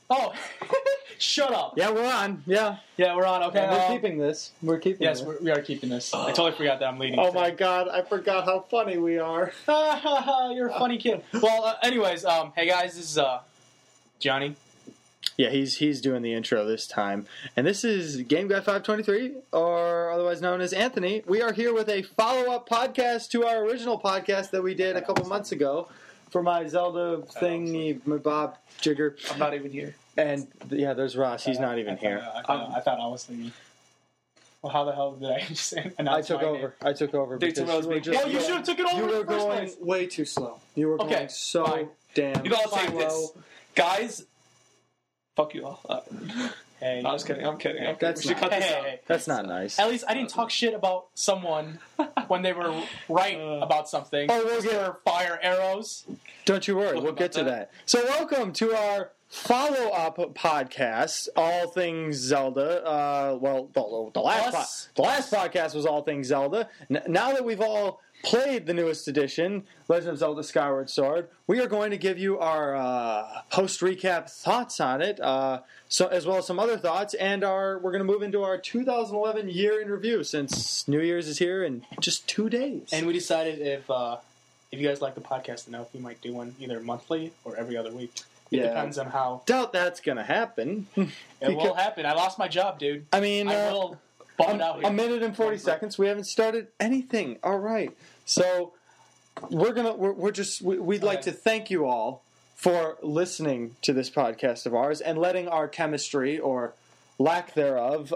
Oh, shut up. Yeah, we're on. Yeah. Yeah, we're on. Okay. And we're keeping this. We're keeping Yes, this. we are keeping this. I totally forgot that I'm leading. Oh my god, I forgot how funny we are. You're a funny kid. Well, anyways, hey guys, this is Johnny. Yeah, he's doing the intro this time. And this is Game Guy 523, or otherwise known as Anthony. We are here with a follow-up podcast to our original podcast that we did a couple months ago for my Zelda thingy, my Bob Jigger. I'm not even here. And, yeah, there's Ross. He's not even here. I thought I was thinking. Well, how the hell did I just announce I took over. Dude, because tomorrow's you were big just- Oh, you should have took it over You in were the first going place. way too slow. You were Okay, going so fine. damn You gotta take slow. this. Guys, fuck you all. Hey. No, I'm just kidding. I'm kidding. That's we should cut Hey, this hey, out. hey. That's not nice. At least I didn't talk shit about someone when they were right about something. Oh, we'll get- For fire arrows. Don't you worry, What we'll about get to that? that. So welcome to our follow-up podcast, All Things Zelda. The last podcast was All Things Zelda. Now that we've all played the newest edition, Legend of Zelda Skyward Sword, we are going to give you our post-recap thoughts on it, so as well as some other thoughts, and we're going to move into our 2011 year in review, since New Year's is here in just 2 days. And we decided if you guys like the podcast enough, we might do one either monthly or every other week. It Yeah. depends on how Doubt that's going to happen. it will happen. I lost my job, dude. I mean, I will bum it out here. a minute and 40 seconds. We haven't started anything. All right. So we'd like to thank you all for listening to this podcast of ours and letting our chemistry or lack thereof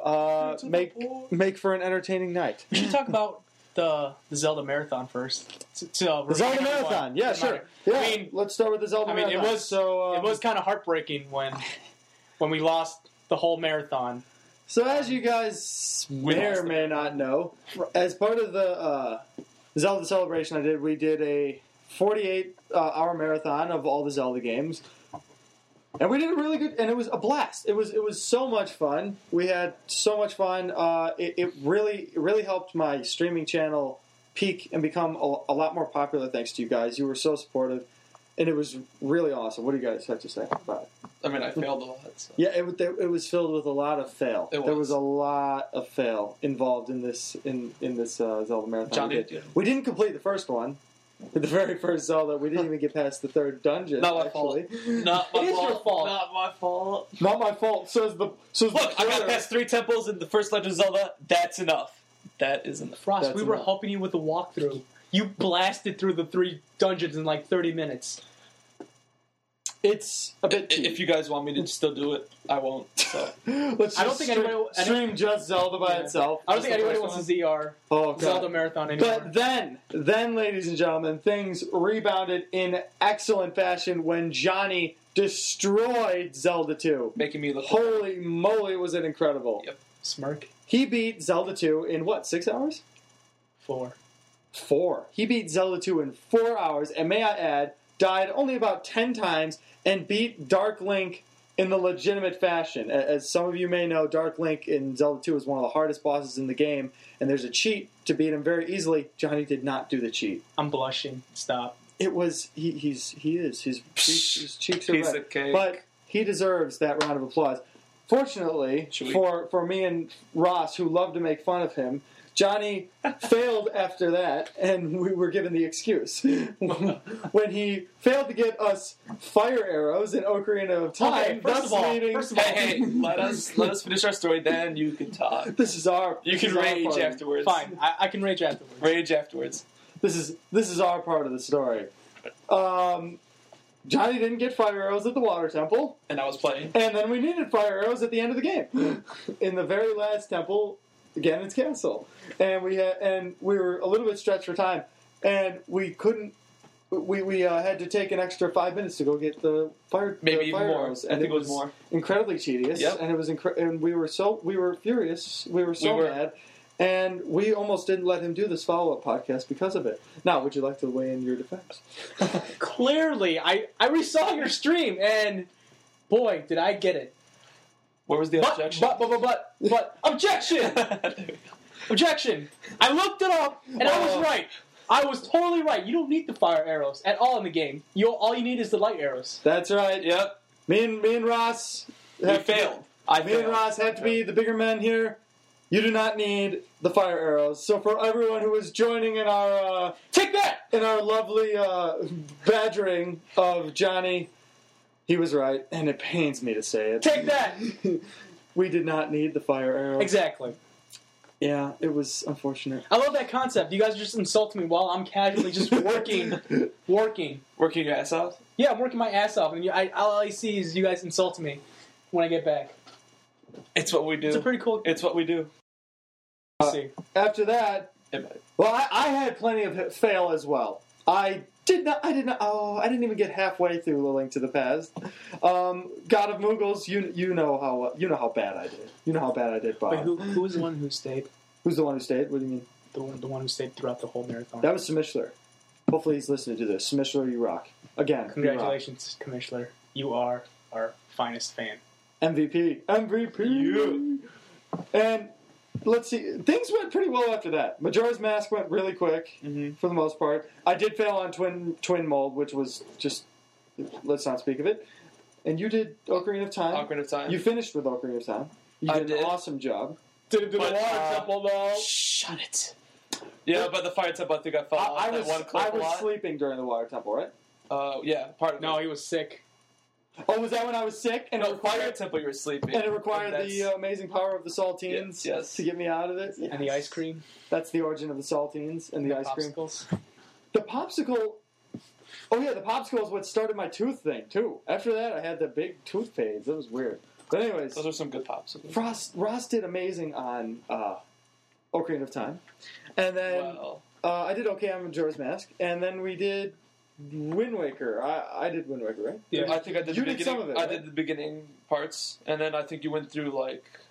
make for an entertaining night. We should talk about the Zelda Marathon first. The Zelda Marathon. Yeah, sure. Yeah, I mean, let's start with the Zelda Marathon. it was kind of heartbreaking when we lost the whole marathon. So as you guys may or may not know, as part of the Zelda celebration we did a 48-hour marathon of all the Zelda games. And we did a really good, and it was a blast. It was so much fun. We had so much fun. It really helped my streaming channel peak and become a lot more popular thanks to you guys. You were so supportive, and it was really awesome. What do you guys have to say about it? I mean, I failed a lot. So. Yeah, it was filled with a lot of fail. It was. There was a lot of fail involved in this Zelda marathon. Johnny, we didn't complete the first one. The very first Zelda, we didn't even get past the third dungeon. Not my actually. fault. Not my It is fault. your fault. Not my fault. Not my fault. Says the Look, I got past 3 temples in the first Legend of Zelda. That's enough. That is enough. Frost, That's we were enough. helping you with the walkthrough. You blasted through the 3 dungeons in like 30 minutes. It's a bit. If you guys want me to still do it, I won't. So. Let's I don't just think anybody- stream just Zelda by Yeah. itself. I don't think Just the anybody first wants one. to see our Oh, God. Zelda Marathon anymore. But then, ladies and gentlemen, things rebounded in excellent fashion when Johnny destroyed Zelda 2. Making me look. Holy moly, was it incredible. Yep. Smirk. He beat Zelda 2 in what, 6 hours? 4. 4. He beat Zelda 2 in 4 hours, and may I add, died only about 10 times and beat Dark Link in the legitimate fashion. As some of you may know, Dark Link in Zelda 2 is one of the hardest bosses in the game, and there's a cheat to beat him very easily. Johnny did not do the cheat. I'm blushing. Stop. It was he is his cheeks are Piece red, of cake. but he deserves that round of applause. Fortunately Should we- for me and Ross, who love to make fun of him, Johnny failed after that, and we were given the excuse when he failed to get us fire arrows in Ocarina of Time. Okay, first of all- leading- first of all- Hey, let us finish our story. Then you can talk. this is our. You this can is our rage part. afterwards. Fine. I can rage afterwards. Rage afterwards. This is our part of the story. Johnny didn't get fire arrows at the water temple. And I was playing. And then we needed fire arrows at the end of the game. In the very last temple, Ganon's castle. And we were a little bit stretched for time. And we couldn't. We had to take an extra 5 minutes to go get the fire. Maybe the even fire more. arrows. I And think it was more. incredibly tedious. Yep. And it was and we were furious. We were so mad. And we almost didn't let him do this follow-up podcast because of it. Now, would you like to weigh in your defense? Clearly, I resaw your stream, and boy, did I get it. Where was the objection? But objection! Objection! I looked it up, and I was right. I was totally right. You don't need the fire arrows at all in the game. All you need is the light arrows. That's right. Yep. Me and Ross. We failed. Me and Ross have to be the bigger men here. You do not need the fire arrows. So for everyone who is joining in our Take that! in our lovely badgering of Johnny, he was right, and it pains me to say it. Take that! We did not need the fire arrows. Exactly. Yeah, it was unfortunate. I love that concept. You guys just insult me while I'm casually just working. Working your ass off? Yeah, I'm working my ass off, and all I see is you guys insulting me when I get back. It's what we do. It's a pretty cool. It's what we do. See. After that, well, I had plenty of fail as well. I didn't even get halfway through The Link to the Past. God of Moogles, you know how bad I did. You know how bad I did, Bob. Wait, who was the one who stayed? Who's the one who stayed? What do you mean? The one who stayed throughout the whole marathon. That was Smishler. Hopefully he's listening to this. Smishler, you rock. Again, Congratulations, Commissioner. You are our finest fan. MVP. You. And let's see. Things went pretty well after that. Majora's Mask went really quick for the most part. I did fail on Twin Mold, which was just, let's not speak of it. And you did Ocarina of Time. Ocarina of Time. You finished with Ocarina of Time. You did an awesome job. Didn't do the But, water temple though. Shut it. Yeah, but the fire temple, I think I fell off I that one clip I a was lot. sleeping during the water temple, right? Yeah, part of No, it. he was sick. Oh, was that when I was sick? And No, it fire required, temple, you were sleeping. and it required That's- the amazing power of the saltines Yes. to get me out of it? Yes. And the ice cream. That's the origin of the saltines and the ice cream. Popsicles. The popsicle. Oh yeah, the popsicle is what started my tooth thing too. After that, I had the big tooth fades. That was weird. But anyways, Those are some good popsicles. Ross did amazing on Ocarina of Time, and then Well, I did okay on Majora's Mask, and then we did Wind Waker. I did Wind Waker, right? Yeah. I think I did You the did beginning. some of it, I right? did the beginning parts, and then I think you went through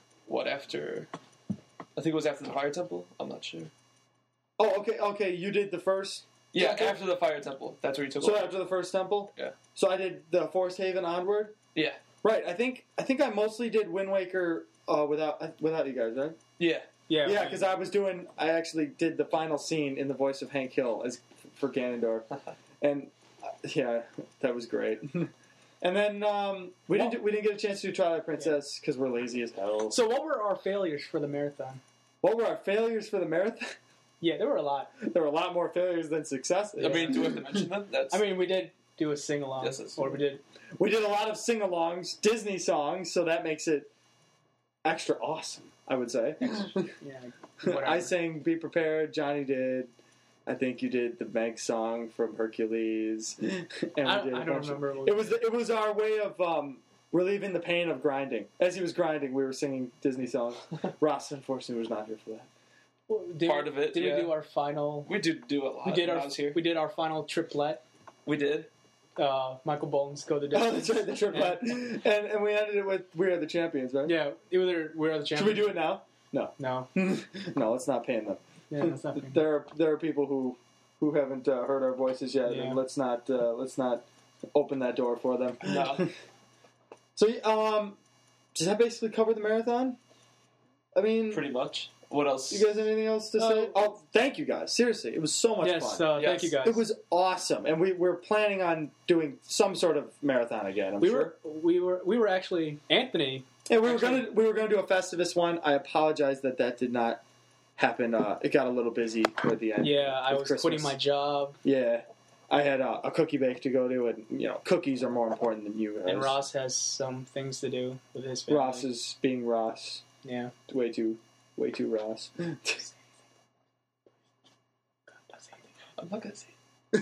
after. I think it was after the fire temple. I'm not sure. Oh, okay. You did the first. Yeah, temple? after the fire temple. That's where you took So over. after the first temple. Yeah. So I did the Forest Haven onward. Yeah. Right. I think I mostly did Wind Waker without you guys, right? Yeah. Yeah. Yeah, because I actually did the final scene in the voice of Hank Hill as for Ganondorf, and yeah, that was great. And then we didn't get a chance to do Twilight Princess because we're lazy as hell. So what were our failures for the marathon? What were our failures for the marathon? Yeah, there were a lot. There were a lot more failures than successes. I mean, do we have to mention them? That's. I mean, we did do a sing along, Yes, that's or we did. We did a lot of sing-alongs, Disney songs, so that makes it extra awesome, I would say. Yeah. Whatever. I sang "Be Prepared." Johnny did. I think you did the Meg song from Hercules. And I we did a don't bunch of- remember. It was our way of relieving the pain of grinding. As he was grinding, we were singing Disney songs. Ross, unfortunately, was not here for that. Part of it, Did yeah. we do our final? we did do a lot. We did when our. I was here. We did our final triplet. We did. Michael Bolton's "Go the Oh, Distance." that's right, the triplet. And we ended it with "We Are the Champions," right? Yeah, either we are the Should champions. we do it now? No. No, let's not pay them. Yeah, that's not fair. There are people who haven't heard our voices yet, Yeah. and let's not open that door for them. No. So, does that basically cover the marathon? I mean, Pretty much. What else? you guys have anything else to say? Oh, thank you guys. Seriously, it was so much Yes, fun. thank you Yes. guys. It was awesome, and we're planning on doing some sort of marathon again. I'm we sure. were we were actually Anthony. And we were Actually- gonna do a Festivus one. I apologize that did not happen. It got a little busy toward the end. Yeah, I with was Christmas. quitting my job, Yeah, I had a cookie bake to go to, and cookies are more important than you guys. and Ross has some things to do with his family. Ross is being Ross. Yeah. Way too Ross. I'm not gonna say.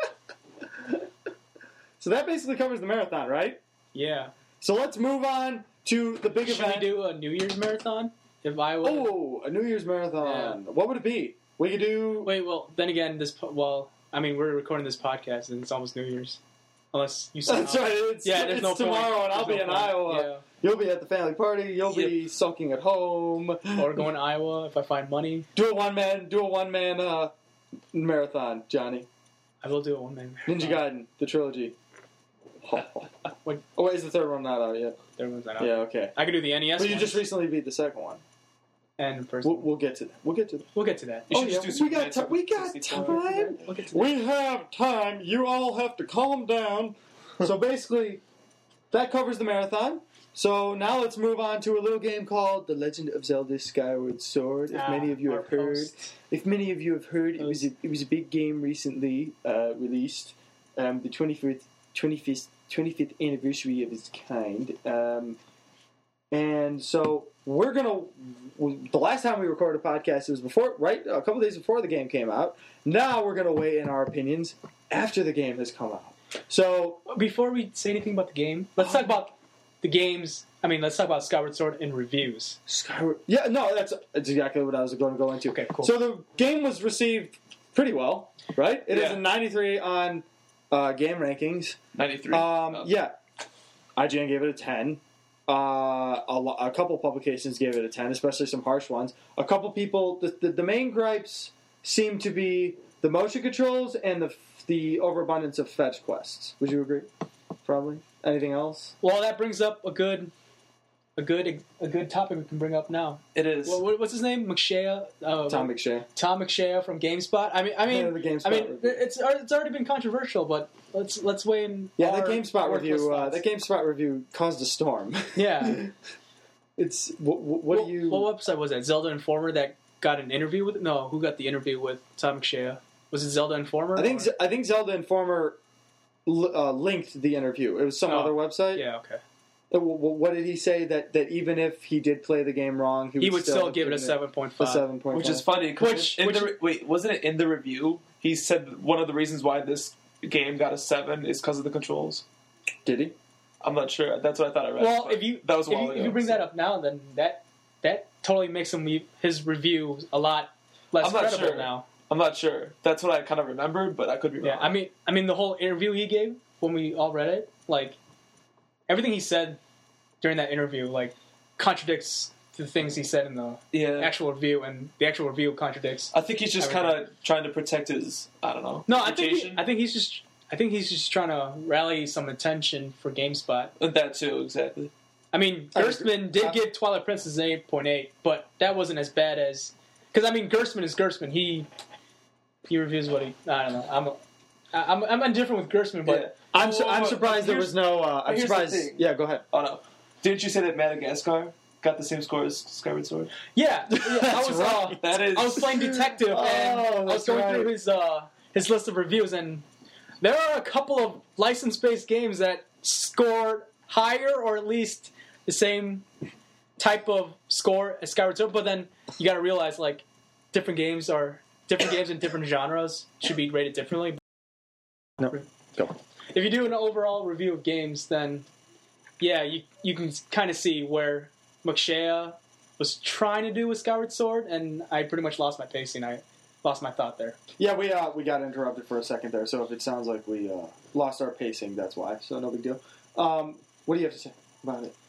So that basically covers the marathon, right? Yeah. So let's move on to the big Should event. we do a New Year's marathon? If I would. Oh, a New Year's marathon. What would it be? We could do. Wait. Well, then again, I mean, we're recording this podcast, and it's almost New Year's. Unless you. That's right. It's There's no tomorrow, point. and I'll There's be no in point. Iowa. You'll be at the family party. You'll be sulking at home. Yeah. Or going to Iowa if I find money. Do a one man marathon, Johnny. I will do a one-man Ninja marathon. Gaiden, the trilogy. Wait. Oh, wait, is the third one not out yet? Everyone's not out. Yeah, okay. I could do the NES. But you one just recently beat the second one. and the first. We'll get to that. We'll get to that. We'll get to that. You Oh, should yeah, just do we got Superman we got 64. time. We'll get to that. We have time. You all have to calm down. So basically, that covers the marathon. So now let's move on to a little game called The Legend of Zelda: Skyward Sword. If many of you have heard, it was a big game recently released, the 25th anniversary of its kind. And so we're gonna. The last time we recorded a podcast, it was a couple days before the game came out. Now we're gonna weigh in our opinions after the game has come out. So before we say anything about the game, let's talk about the games. I mean, let's talk about Skyward Sword in reviews. That's exactly what I was going to go into. Okay, cool. So the game was received pretty well, right? It is a 93 on Game Rankings. 93. Yeah. IGN gave it a 10. A couple publications gave it a 10, especially some harsh ones. A couple people, the main gripes seem to be the motion controls and the overabundance of fetch quests. Would you agree? Probably. Anything else? Well, that brings up a good topic we can bring up now. It is. What's his name? McShea. Tom McShea. Tom McShea from GameSpot. I mean, the GameSpot review. it's already been controversial, but let's weigh in. Yeah, the GameSpot review caused a storm. Yeah. It's what do you? What website was that? Zelda Informer that got an interview with? No, who got the interview with Tom McShea? Was it Zelda Informer? I think Zelda Informer linked the interview. It was some other website. Yeah. Okay. What did he say? That even if he did play the game wrong, he would still give it a 7.5. A 7.5. Which is funny. Wasn't it in the review? He said one of the reasons why this game got a 7 is because of the controls. Did he? I'm not sure. That's what I thought I read. Well, if you bring that up now, then that totally makes his review a lot less credible now. I'm not sure. That's what I kind of remembered, but I could be wrong. Yeah, I mean the whole interview he gave when we all read it, like everything he said during that interview, like contradicts the things he said in the actual review, and the actual review contradicts. I think he's just kind of trying to protect his, I don't know. No, I think he's just trying to rally some attention for GameSpot. That too, exactly. I mean, Gerstmann did give Twilight Princess an 8.8, but that wasn't as bad as because I mean, Gerstmann is Gerstmann. He reviews what he. I don't know. I'm indifferent with Gerstmann, but I'm surprised there was no. I'm surprised. Yeah, go ahead. Oh no! Didn't you say that Madagascar got the same score as Skyward Sword? Yeah, I was playing detective, and I was going through his list of reviews, and there are a couple of license-based games that scored higher, or at least the same type of score as Skyward Sword. But then you got to realize, like, different games in different genres should be rated differently. No, go. If you do an overall review of games, then yeah, you can kind of see where McShea was trying to do with Skyward Sword, and I pretty much lost my pacing. I lost my thought there. Yeah, we got interrupted for a second there, so if it sounds like we lost our pacing, that's why. So no big deal. What do you have to say about it?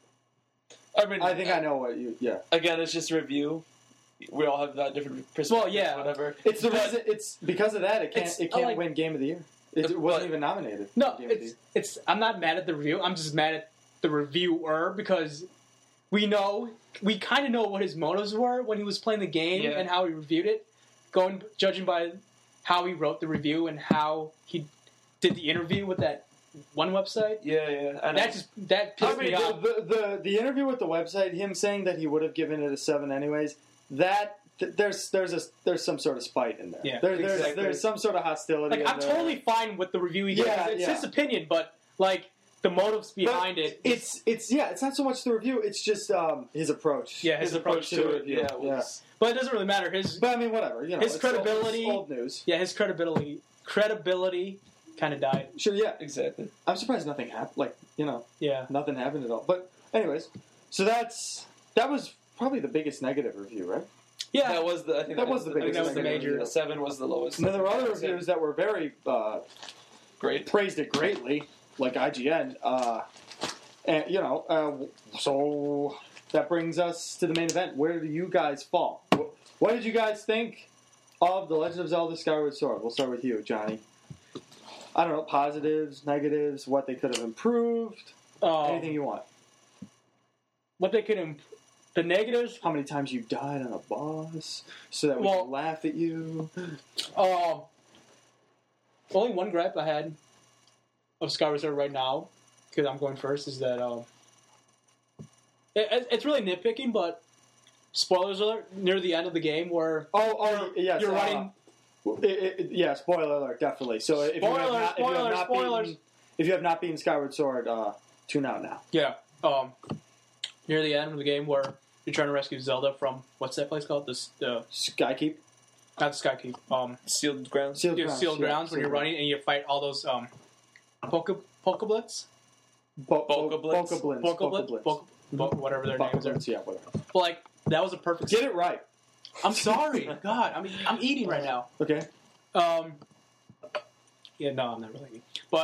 I mean, I think I know what you. Yeah. Again, it's just a review. We all have that different perspectives. Well, yeah, whatever. It's the reason. It's because of that. It can't win Game of the Year. It wasn't even nominated. No, it's. I'm not mad at the review. I'm just mad at the reviewer because we kind of know what his motives were when he was playing the game and how he reviewed it. Judging by how he wrote the review and how he did the interview with that one website. Yeah. That pissed me off. The interview with the website, him saying that he would have given it a 7 anyways. That there's some sort of spite in there. Yeah, there's some sort of hostility. Like, I'm totally fine with the review he gave. It's his opinion, but like the motives behind it. It's not so much the review. It's just his approach. Yeah, his approach to it. Yeah. But it doesn't really matter. But I mean, whatever. You know, his credibility. Old news. Yeah, his credibility kind of died. Sure. Yeah. Exactly. I'm surprised nothing happened. Like, Yeah. Nothing happened at all. But anyways, so that was probably the biggest negative review, right? Yeah, that was the biggest. That was the major. The 7 was the lowest. And then there were other reviews that were very great, praised it greatly, like IGN. And so that brings us to the main event. Where do you guys fall? What did you guys think of The Legend of Zelda: Skyward Sword? We'll start with you, Johnny. I don't know, positives, negatives, what they could have improved, anything you want. What they could improve. The negatives? How many times you died on a boss so that we could laugh at you? Only one gripe I had of Skyward Sword right now because I'm going first, is that it's really nitpicking, but spoilers alert, near the end of the game where yes, you're running. Yeah, spoiler alert, definitely. So if you have not beaten Skyward Sword, tune out now. Yeah, near the end of the game where you're trying to rescue Zelda from what's that place called? The Skykeep. Not the Skykeep. Sealed Grounds. Sealed Grounds when you're running and you fight all those Pokeblitz. Pokeblitz. Whatever their names are. Yeah, whatever. But like that was a perfect. Get it right. I'm sorry. God, I'm eating right now. Okay. Yeah, no, I'm not really eating. But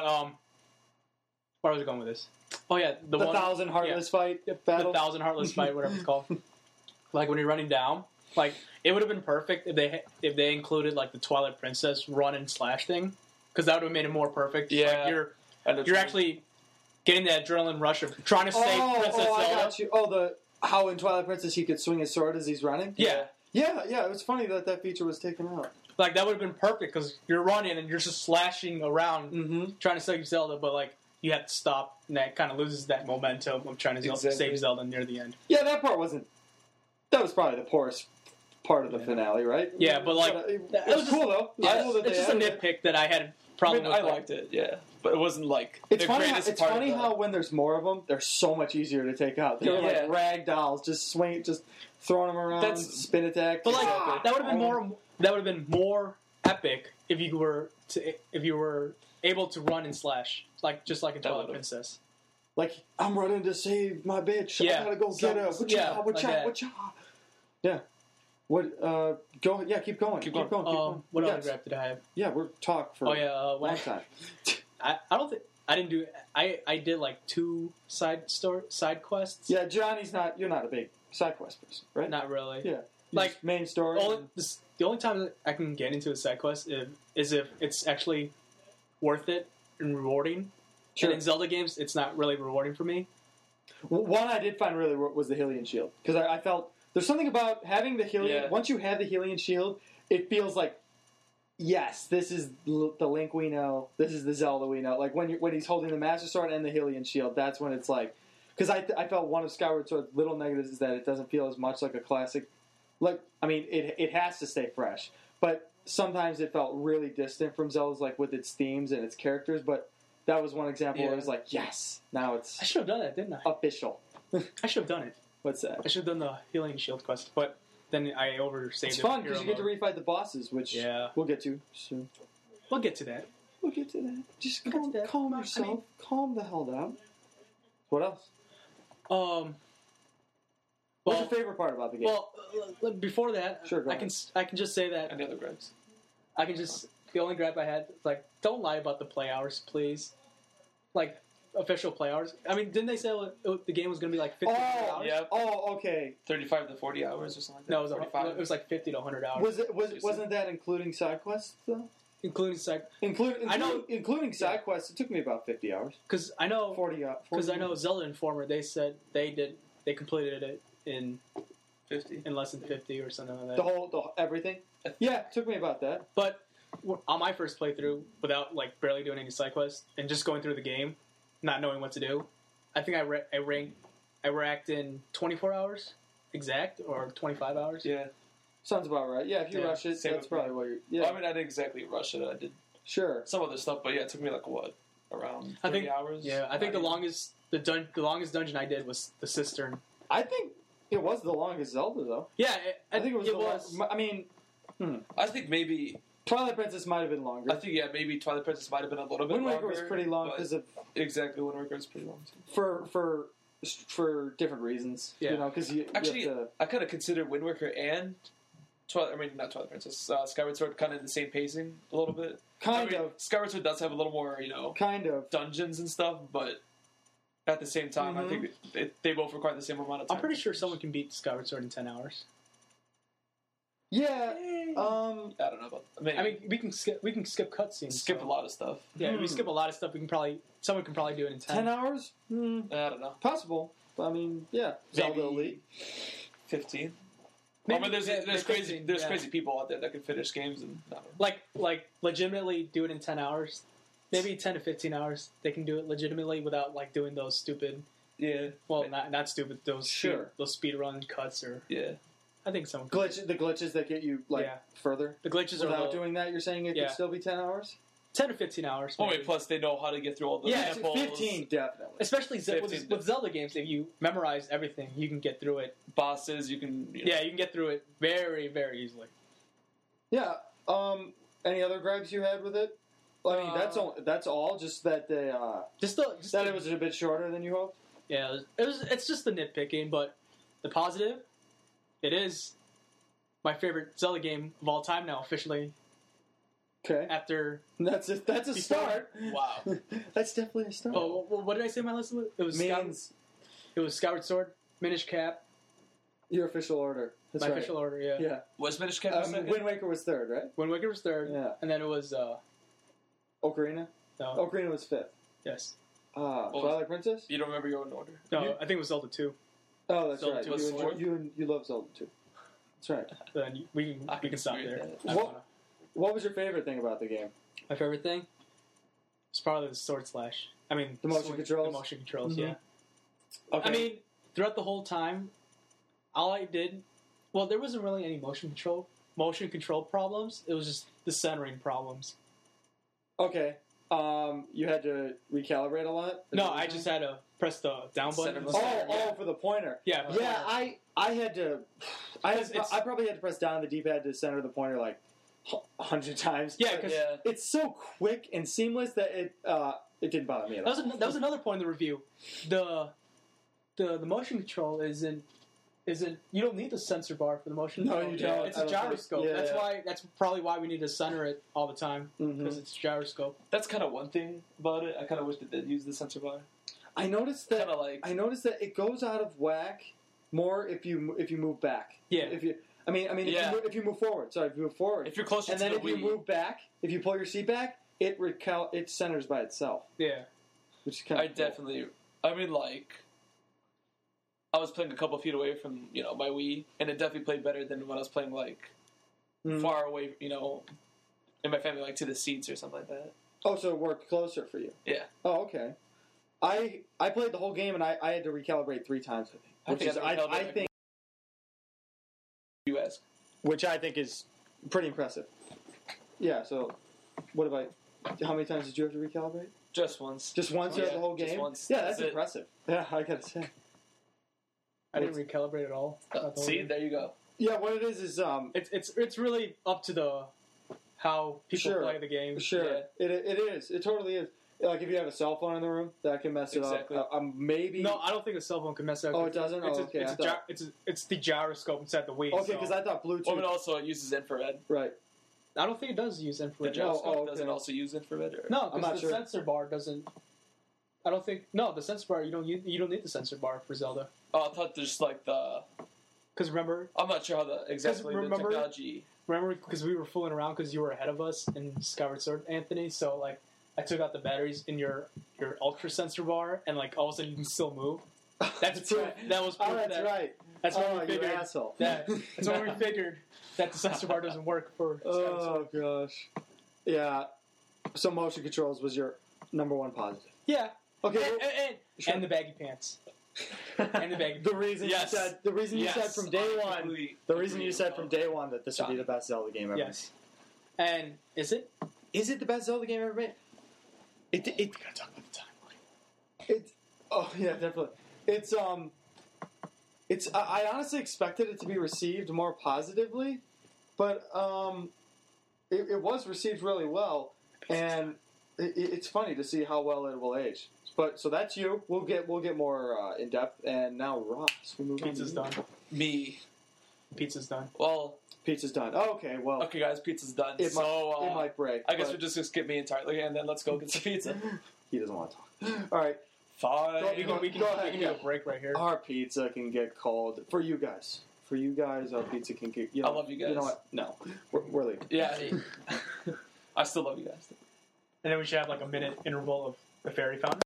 where was I going with this? Oh yeah, the 1,000 Heartless fight battle. The 1,000 Heartless fight, whatever it's called. Like when you're running down, like it would have been perfect if they included like the Twilight Princess run and slash thing, because that would have made it more perfect. Yeah, like you're actually getting that adrenaline rush of trying to save Princess Zelda. I got you. How in Twilight Princess he could swing his sword as he's running? Yeah. Yeah, it was funny that feature was taken out. Like, that would have been perfect, because you're running and you're just slashing around trying to save Zelda, but, like, you have to stop, and that kind of loses that momentum of trying to save Zelda near the end. Yeah, that part wasn't... That was probably the poorest part of the finale, right? Yeah, but, like... it was cool, though. Yeah, it's just a nitpick that I had a problem with. I liked it, yeah. But it wasn't, like, it's funny how when there's more of them, they're so much easier to take out. They're like rag dolls, just throwing them around, spin attack. But like that would have been more epic if you were able to run and slash just like in Twilight Princess. Like, I'm running to save my bitch. Yeah. I gotta go get her. Whatcha. Yeah. What? Go. Yeah. Keep going. Keep going. What other grab did I have? Yeah, we're talk for a long time. I don't think I didn't do. I did like 2 side quests. Yeah, Johnny's not. You're not a big side quest person, right? Not really. Yeah. Like main story. The only time that I can get into a side quest is if it's actually worth it and rewarding. Sure. And in Zelda games, it's not really rewarding for me. One I did find really was the Hylian shield, because I felt there's something about having the Hylian. Yeah. Once you have the Hylian shield, it feels like, yes, this is the Link we know. This is the Zelda we know. Like when he's holding the Master Sword and the Hylian shield, that's when it's like. Because I felt one of Skyward Sword's little negatives is that it doesn't feel as much like a classic. Like, I mean, it has to stay fresh, but sometimes it felt really distant from Zelda's, like with its themes and its characters. But that was one example where it was like, yes, now it's. I should have done it, didn't I? Official. I should have done it. What's that? I should have done the Healing Shield quest, but then I oversaved it. It's fun because you get to refight the bosses, which we'll get to soon. We'll get to that. Just calm yourself. Calm the hell down. What else? What's your favorite part about the game? Well, before that, sure, I can just say that. Any other grabs? The only grab I had, like, don't lie about the play hours, please. Like, official play hours. I mean, didn't they say the game was going to be like 50 hours? Yeah. Oh, okay. 35 to 40 hours or something like that. No, it was like 50 to 100 hours. Wasn't that including side quests though? Including side quests, it took me about 50 hours. Because I know 40. Because I know Zelda Informer. They said they completed it in 50, in less than 50 or something like that. The whole everything. Yeah, it took me about that. But on my first playthrough, without like barely doing any side quests and just going through the game, not knowing what to do, I think I racked in 24 hours exact or 25 hours. Yeah. Sounds about right. Yeah, if you rush it, that's probably what you're... Yeah. Well, I mean, I didn't exactly rush it. I did some other stuff, but yeah, it took me like, around 30 hours? Yeah, I think the longest dungeon I did was the Cistern. I think it was the longest Zelda, though. Yeah, I think it was. I mean... I think maybe... Twilight Princess might have been longer. I think, maybe Twilight Princess might have been a little bit longer. Wind Waker was pretty long because of... Exactly, Wind Waker was pretty long, too. For different reasons. Yeah. You know, because you actually, have to... I kind of consider Wind Waker and... not Twilight Princess. Skyward Sword kind of in the same pacing a little bit. Kind of. Skyward Sword does have a little more, kind of dungeons and stuff, but at the same time, I think they both require the same amount of time. I'm pretty sure someone can beat Skyward Sword in 10 hours. Yeah. I don't know about. I mean, we can skip cutscenes. Skip a lot of stuff. Yeah, if we skip a lot of stuff, someone can probably do it in 10 hours. I don't know. Possible. I mean, yeah. Zelda Elite. 15. Maybe, I mean, there's crazy people out there that can finish games and like legitimately do it in 10 hours. maybe 10 to 15 hours. They can do it legitimately without like doing those stupid. Yeah. Well, not stupid. Those Sure. those speed run cuts or. Yeah. I think some the glitches that get you further. The glitches without doing that. You're saying it could still be 10 hours. 10 to 15 hours. Oh wait, plus they know how to get through all the samples. 15 definitely. Especially with Zelda games, if you memorize everything, you can get through it. Bosses, you can. You can get through it very, very easily. Yeah. Any other gripes you had with it? I mean, that's all. Just that they it was a bit shorter than you hoped. Yeah, it's just the nitpicking, but the positive, it is my favorite Zelda game of all time now officially. Okay. After that's a start. Wow. That's definitely a start. Oh, what did I say my list was? It was Skyward Sword, Minish Cap. Your official order. That's my right. official order, yeah. Yeah. Was Minish Cap second? Wind Waker was third, right? Wind Waker was third. Yeah. And then it was Ocarina? No. Ocarina was fifth. Yes. Twilight Princess? You don't remember your own order? No, I think it was Zelda 2. Oh, that's Zelda right. 2 was fourth. You love Zelda 2. That's right. Then we can stop there. What was your favorite thing about the game? My favorite thing was probably the sword slash. I mean, the motion controls? The motion controls, mm-hmm. yeah. Okay. I mean, throughout the whole time, all I did... Well, there wasn't really any motion control problems. It was just the centering problems. Okay. You had to recalibrate a lot? No, I just had to press the down button. For the pointer. Yeah. Yeah, I had to... I probably had to press down the D-pad to center the pointer like 100 times. Yeah, because it's so quick and seamless that it didn't bother me at all. That was another point in the review. The motion control isn't you don't need the sensor bar for the motion control. No, you don't. It's a gyroscope. That's probably why we need to center it all the time because it's gyroscope. That's kind of one thing about it. I kind of wish that they'd use the sensor bar. I noticed that it goes out of whack more if you move back. Yeah. If you move forward. Sorry, if you move forward. If you're closer and to then the if you move back, if you pull your seat back, it centers by itself. Yeah. Which is kind of definitely. I mean, like, I was playing a couple feet away from my Wii, and it definitely played better than when I was playing like far away, in my family, like to the seats or something like that. Oh, so it worked closer for you? Yeah. Oh, okay. I played the whole game and I had to recalibrate 3 times. I think you ask, which I think is pretty impressive. Yeah. So, how many times did you have to recalibrate? Just once. Just once throughout the whole game? Just once. Yeah, that's impressive. Yeah, I gotta say. I didn't recalibrate at all. See, there you go. Yeah, what it is it's really up to how people play the game. Sure, yeah. It is. It totally is. Like if you have a cell phone in the room, that can mess it up. Maybe. No, I don't think a cell phone can mess it up. Oh, it doesn't. It's the gyroscope inside the Wii. Okay, because I thought Bluetooth. But also it uses infrared. Right. I don't think it does use infrared. The gyroscope doesn't also use infrared. Or? No, because the sensor bar doesn't. I don't think. No, the sensor bar. You don't need the sensor bar for Zelda. Oh, I thought there's like the. Because remember, I'm not sure how the technology. Remember, because we were fooling around because you were ahead of us in Skyward Sword, Anthony. So like, I took out the batteries in your ultra sensor bar, and like all of a sudden you can still move. That's proof. Right. That was proof. That's right. That's when we figured. You asshole. That's when we figured that the sensor bar doesn't work for. Oh gosh. Yeah. So motion controls was your number one positive. Yeah. Okay. And the baggy pants. And the baggy. The reason you said from day one. Completely. The reason you said from day one that this would be the best Zelda game ever. Yes. And is it? Is it the best Zelda game ever made? We gotta talk about the timeline. Oh yeah, definitely. It's I honestly expected it to be received more positively, but it was received really well, and it's funny to see how well it will age. But so that's you. We'll get more in depth, and now Ross. We move Pizza's done. Me. Pizza's done. Well, pizza's done. Oh, okay, well. Okay, guys, pizza's done. It might break. I guess we're just gonna skip me entirely, and then let's go get some pizza. He doesn't want to talk. All right. Fine. We can do a break right here. Our pizza can get cold for you guys. For you guys, our pizza can get. I love you guys. You know what? No, we're leaving. Yeah. I still love you guys. And then we should have like a minute interval of the fairy fountain.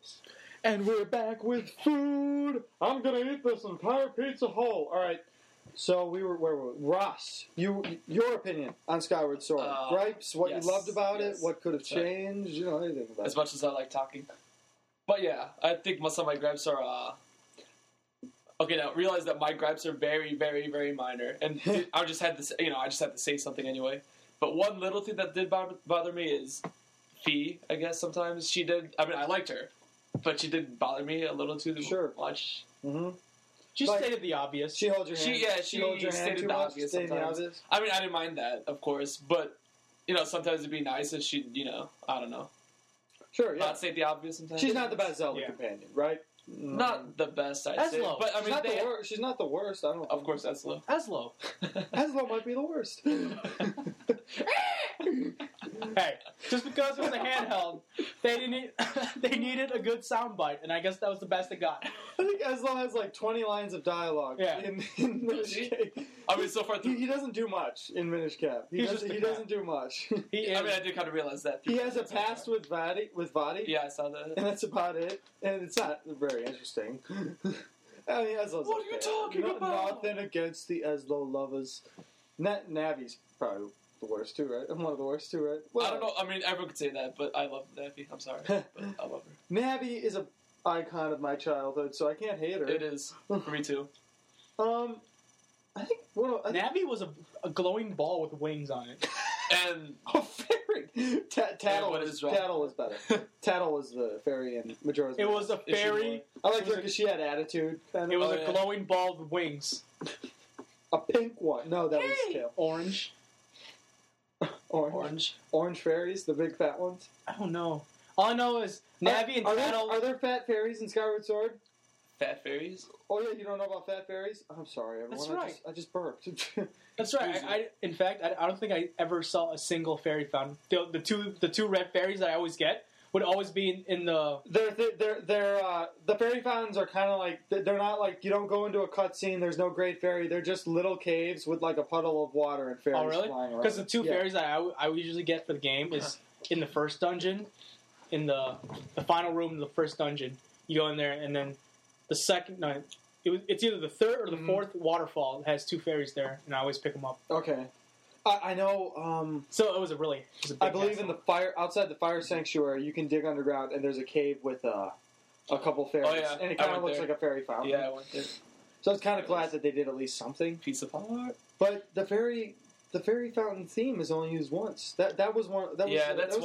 And we're back with food. I'm gonna eat this entire pizza whole. All right. So where were we? Ross, your opinion on Skyward Sword? Gripes, what yes, you loved about yes. it, what could have changed, anything about it. As much as I like talking. But yeah, I think most of my gripes are... Okay, now realize that my gripes are very, very, very minor, and I just had to say something anyway. But one little thing that did bother me is Fee. I guess sometimes she did. I mean, I liked her, but she did bother me a little too much. Mm-hmm. She stated the obvious. She holds your hand. She holds your hand stated too the much. obvious sometimes. I mean, I didn't mind that, of course, but sometimes it'd be nice if she, I don't know. Sure, yeah. Not state the obvious sometimes. She's not the best Zelda companion, right? Not the best, I'd say. Eslo. But I mean, she's not the worst. I don't. Of course, Eslo. Eslo might be the worst. Hey, just because it was a handheld, they needed a good soundbite, and I guess that was the best they got. I think Eslo has like 20 lines of dialogue in Minish Cap. I mean, so far he doesn't do much in Minish Cap. He doesn't do much. I mean, I did kind of realize that. He has a past with Vaati. Yeah, I saw that. And that's about it. And it's not very interesting. I mean, Eslo's what are you talking about? Nothing against the Eslo lovers. Navi's probably the worst too, right? I'm one of the worst too, right? Well, I don't know. I mean, everyone could say that, but I love Navi. I'm sorry, but I love her. Navi is an icon of my childhood, so I can't hate her. It is for me too. I think Navi was a glowing ball with wings on it. And fairy. Tattle was better. Tattle was the fairy in Majora's Mask. It was a fairy. I liked her because she had attitude. It was a glowing ball with wings. A pink one. No, that was Tail. Orange. Orange fairies, the big fat ones. I don't know. All I know is Navi and Tattle. Are there fat fairies in Skyward Sword? Fat fairies? Oh yeah, you don't know about fat fairies? I'm sorry, everyone. That's right. I just burped. That's right. In fact, I don't think I ever saw a single fairy fountain. The two red fairies that I always get would always be in the. The fairy fountains are kind of like they're not like you don't go into a cutscene. There's no great fairy. They're just little caves with like a puddle of water and fairies flying around. Because the two fairies that I usually get for the game is in the first dungeon, in the final room of the first dungeon. You go in there and then. The second, no, it's either the third or the fourth waterfall that has two fairies there, and I always pick them up. Okay, I know. So it was a big I believe in the fire outside the fire sanctuary. You can dig underground, and there's a cave with a couple fairies, and it kind of looks like a fairy fountain. Yeah, I went there. So I was kind of glad that they did at least something. Piece of art. But the fairy fountain theme is only used once. That was one. That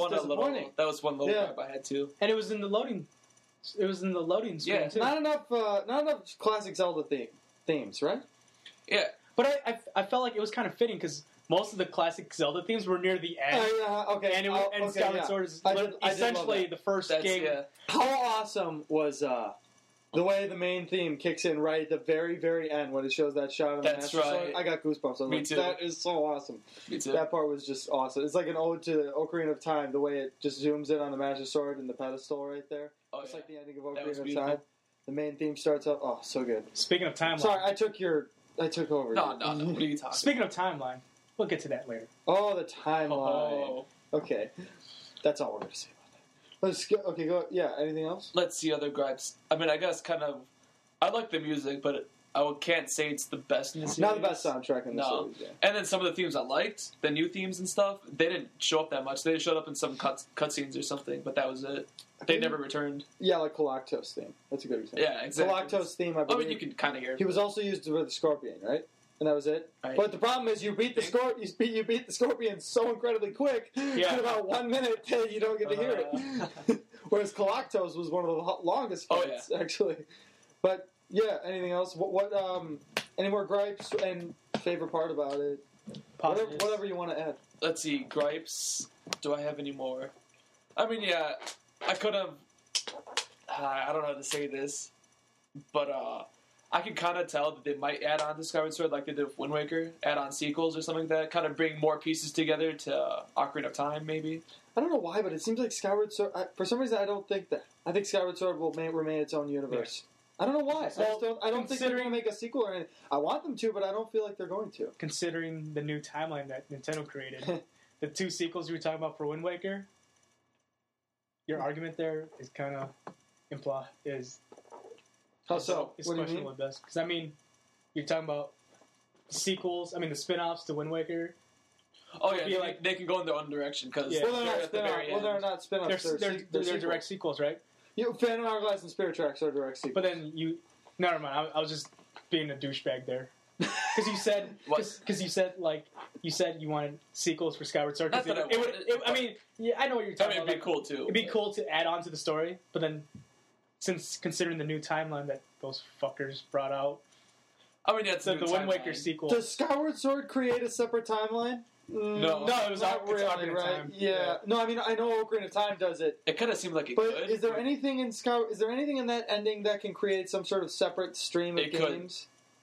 was one little grab I had too, and it was in the loading. It was in the loading screen too. Not enough classic Zelda themes, right? Yeah, but I felt like it was kind of fitting because most of the classic Zelda themes were near the end. Okay, and Skyward Sword is essentially the first game. Yeah. How awesome was the way the main theme kicks in right at the very, very end when it shows that shot of the Master Sword? I got goosebumps. Me too. That is so awesome. Me too. That part was just awesome. It's like an ode to Ocarina of Time, the way it just zooms in on the Master Sword and the pedestal right there. It's like the ending of Ocarina of Time. The main theme starts up. Oh, so good. Speaking of timeline. Sorry, I took over. No. What are you talking Speaking of timeline, we'll get to that later. Oh, the timeline. Okay. That's all we're going to say about that. Let's go. Okay, go. Yeah, anything else? Let's see other gripes. I mean, I guess kind of... I like the music, but I can't say it's the best in the series. Not the best soundtrack in the series, yeah. And then some of the themes I liked, the new themes and stuff, they didn't show up that much. They showed up in some cutscenes or something, but that was it. They never returned. Yeah, like Galactos theme. That's a good example. Yeah, exactly. Galactos theme, I believe. I mean, you can kind of hear it. He was also used for the Scorpion, right? And that was it. Right. But the problem is, you beat the Scorpion so incredibly quick. Yeah. In about 1 minute, that you don't get to hear it. Whereas Galactos was one of the longest fights, actually. But yeah, anything else? What any more gripes and favorite part about it? Whatever you want to add. Let's see, gripes. Do I have any more? I mean, yeah, I could have. I don't know how to say this, but I can kind of tell that they might add on to Skyward Sword like they did with Wind Waker, add on sequels or something like that, kind of bring more pieces together to Ocarina of Time, maybe. I don't know why, but it seems like Skyward Sword. For some reason, I don't think that. I think Skyward Sword will remain its own universe. Yeah. I don't know why. I don't think they're going to make a sequel or anything. I want them to, but I don't feel like they're going to. Considering the new timeline that Nintendo created, the two sequels you were talking about for Wind Waker, your argument there is kind of How so? It's questionable at best. Because, I mean, you're talking about sequels, the spin-offs to Wind Waker. Oh yeah, they can go in their own direction because they're not spin-offs. They're direct sequels, right? Phantom Hourglass and Spirit Tracks are direct sequels. But then never mind. I was just being a douchebag there. Because you said, you said you wanted sequels for Skyward Sword. I know what you're talking about. It'd be cool too. It'd be cool to add on to the story, but then, since considering the new timeline that those fuckers brought out, it's the Wind Waker sequel. Does Skyward Sword create a separate timeline? No, it was not really Ocarina of Time. Yeah. No, I know Ocarina of Time does it. It kind of seemed like it could. But is there anything in Skyward? Is there anything in that ending that can create some sort of separate stream of games?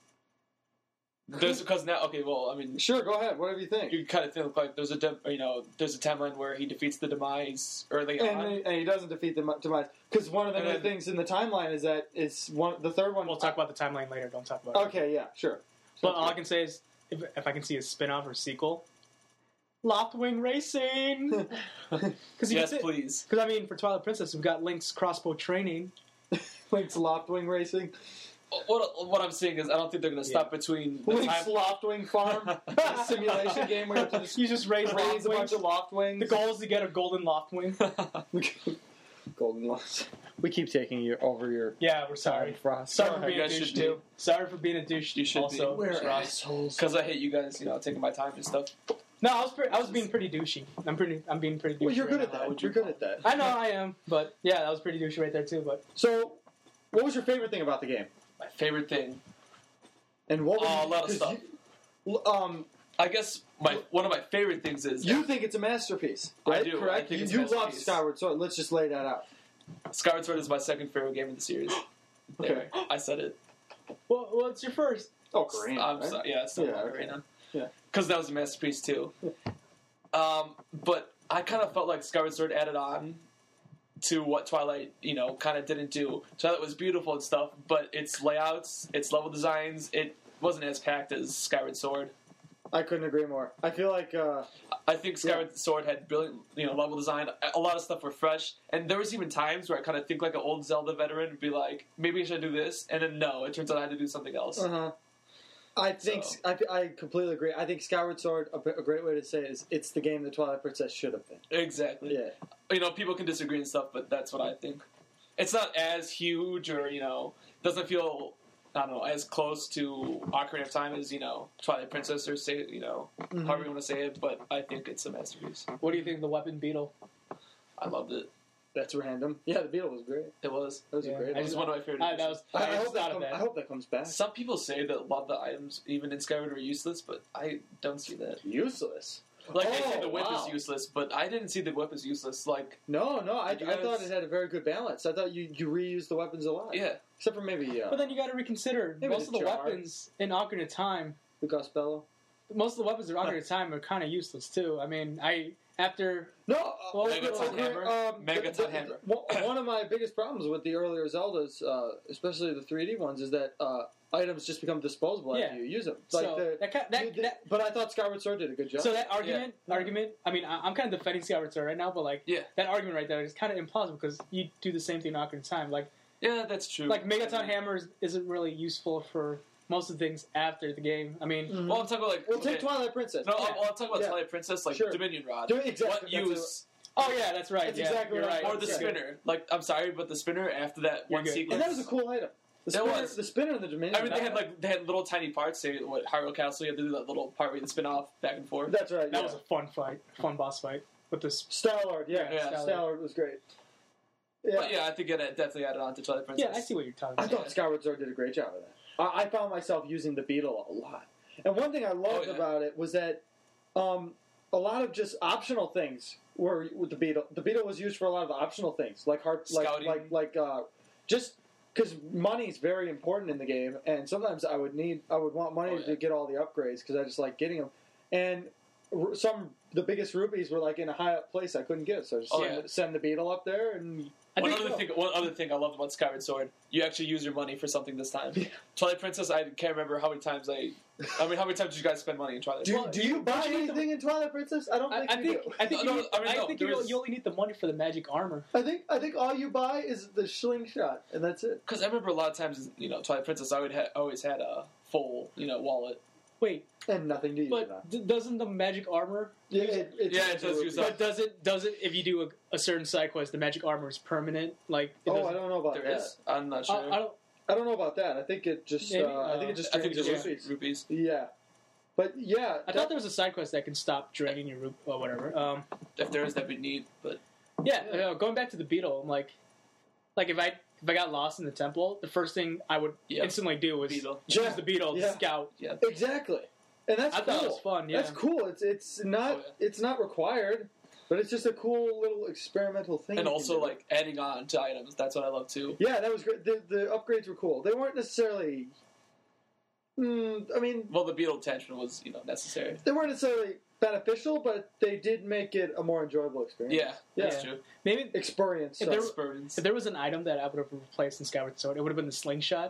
There's because now. Sure. Go ahead. Whatever you think. You kind of think like there's a timeline where he defeats the Demise early on, and he doesn't defeat the Demise because one of the new things in the timeline is that it's the third one. We'll talk about the timeline later. Don't talk about it. Okay. Yeah. Sure. But all I can say is if I can see a spin-off or sequel. Loftwing Racing! Yes, please. Because, for Twilight Princess, we've got Link's crossbow training. Link's Loftwing Racing? What I'm saying is, I don't think they're going to stop between the Link's Loftwing Farm, a simulation game where you just raise a bunch of Loftwings. The goal is to get a golden Loftwing. Golden Loftwing. We keep taking you over your... Yeah, we're sorry. Sorry for being a douche, too. Sorry for being a douche. You should also. be. We're assholes. Because I hate you guys, taking my time and stuff. No, I was being pretty douchey. I'm being pretty douchey. Well, you're good at that. You're good at that. I know I am, but yeah, that was pretty douchey right there too. But so, what was your favorite thing about the game? My favorite thing, and what? Was a lot of stuff. I guess one of my favorite things is you think it's a masterpiece, right? I do. Correct. You love Skyward Sword. Let's just lay that out. Skyward Sword is my second favorite game in the series. Okay, I said it. Well, what's your first? Oh, Ocarina. I'm right? Sorry. Yeah, it's still Ocarina. Yeah. Because that was a masterpiece too. But I kind of felt like Skyward Sword added on to what Twilight, kind of didn't do. Twilight was beautiful and stuff, but its layouts, its level designs, it wasn't as packed as Skyward Sword. I couldn't agree more. I feel like I think Skyward Sword had brilliant, level design. A lot of stuff were fresh, and there was even times where I kind of think like an old Zelda veteran would be like, maybe I should do this, and then no, it turns out I had to do something else. I think I completely agree. I think Skyward Sword, a great way to say it is, it's the game that Twilight Princess should have been. Exactly. Yeah. People can disagree and stuff, but that's what I think. It's not as huge, or doesn't feel, I don't know, as close to Ocarina of Time as Twilight Princess, or say however you want to say it. But I think it's a masterpiece. What do you think of the Weapon Beetle? I loved it. That's random. Yeah, the Beetle was great. It was. That was a great. It was one of my favorite. I hope that comes back. Some people say that a lot of the items, even in Skyward, are useless, but I don't see that. Useless? They say the whip is useless, but I didn't see the whip as useless. No, I thought it had a very good balance. I thought you reused the weapons a lot. Yeah. Except for maybe... but then you got to reconsider. Most of the weapons in Ocarina of Time... The Gospello? Most of the weapons in Ocarina of Time are kind of useless, too. After... No! Megaton Hammer. One of my biggest problems with the earlier Zeldas, especially the 3D ones, is that items just become disposable after you use them. But I thought Skyward Sword did a good job. So that argument, I'm kind of defending Skyward Sword right now, but that argument right there is kind of implausible because you do the same thing in Ocarina of Time. Yeah, that's true. Megaton Hammer isn't really useful for most of the things after the game. Well, I'm talking about take Twilight Princess. No, I'll talk about Twilight Princess, sure. Dominion Rod. Exactly. What use? Oh yeah, that's right. That's exactly right. Or the spinner. I'm sorry, but the spinner after that one sequence. And that was a cool item. The spinner and the Dominion. They had little tiny parts. Say what Hyrule Castle, you had to do that little part where you spin off back and forth. That's right. That was a fun boss fight with this Star-Lord. Star-Lord was great. Yeah. But I think it definitely added on to Twilight Princess. Yeah, I see what you're talking about. I thought Skyward Sword did a great job of that. I found myself using the Beetle a lot. And one thing I loved about it was that a lot of just optional things were with the Beetle. The Beetle was used for a lot of optional things, like just because money is very important in the game, and sometimes I would want money to get all the upgrades because I just like getting them. And the biggest rupees were in a high up place I couldn't get, so I just send the Beetle up there and. One other thing I loved about Skyward Sword, you actually use your money for something this time. Twilight Princess, I can't remember how many times how many times did you guys spend money in Twilight Princess? Do you buy anything in Twilight Princess? I don't think you do. I think you only need the money for the magic armor. I think all you buy is the slingshot, and that's it. Because I remember a lot of times, Twilight Princess, I always had a full, wallet. Wait, and nothing to use it on. But doesn't the magic armor? It does use But does it if you do a certain side quest, the magic armor is permanent? Like I don't know about there that. is. I'm not sure. I don't know about that. I think it just. I think it just drains rupees. Yeah, but yeah, I thought there was a side quest that can stop draining your rupees or whatever. If there is, that we need. But going back to the beetle, I'm like if I got lost in the temple, the first thing I would instantly do was choose the beetle to scout. Yeah, exactly. And that's cool. Thought it was fun. Yeah, that's cool. It's not required, but it's just a cool little experimental thing. And also like adding on to items. That's what I love too. Yeah, that was great. The upgrades were cool. They weren't necessarily. the beetle attachment was necessary. They weren't necessarily beneficial, but they did make it a more enjoyable experience. Yeah, that's true. Maybe experience. If there was an item that I would have replaced in Skyward Sword, it would have been the slingshot.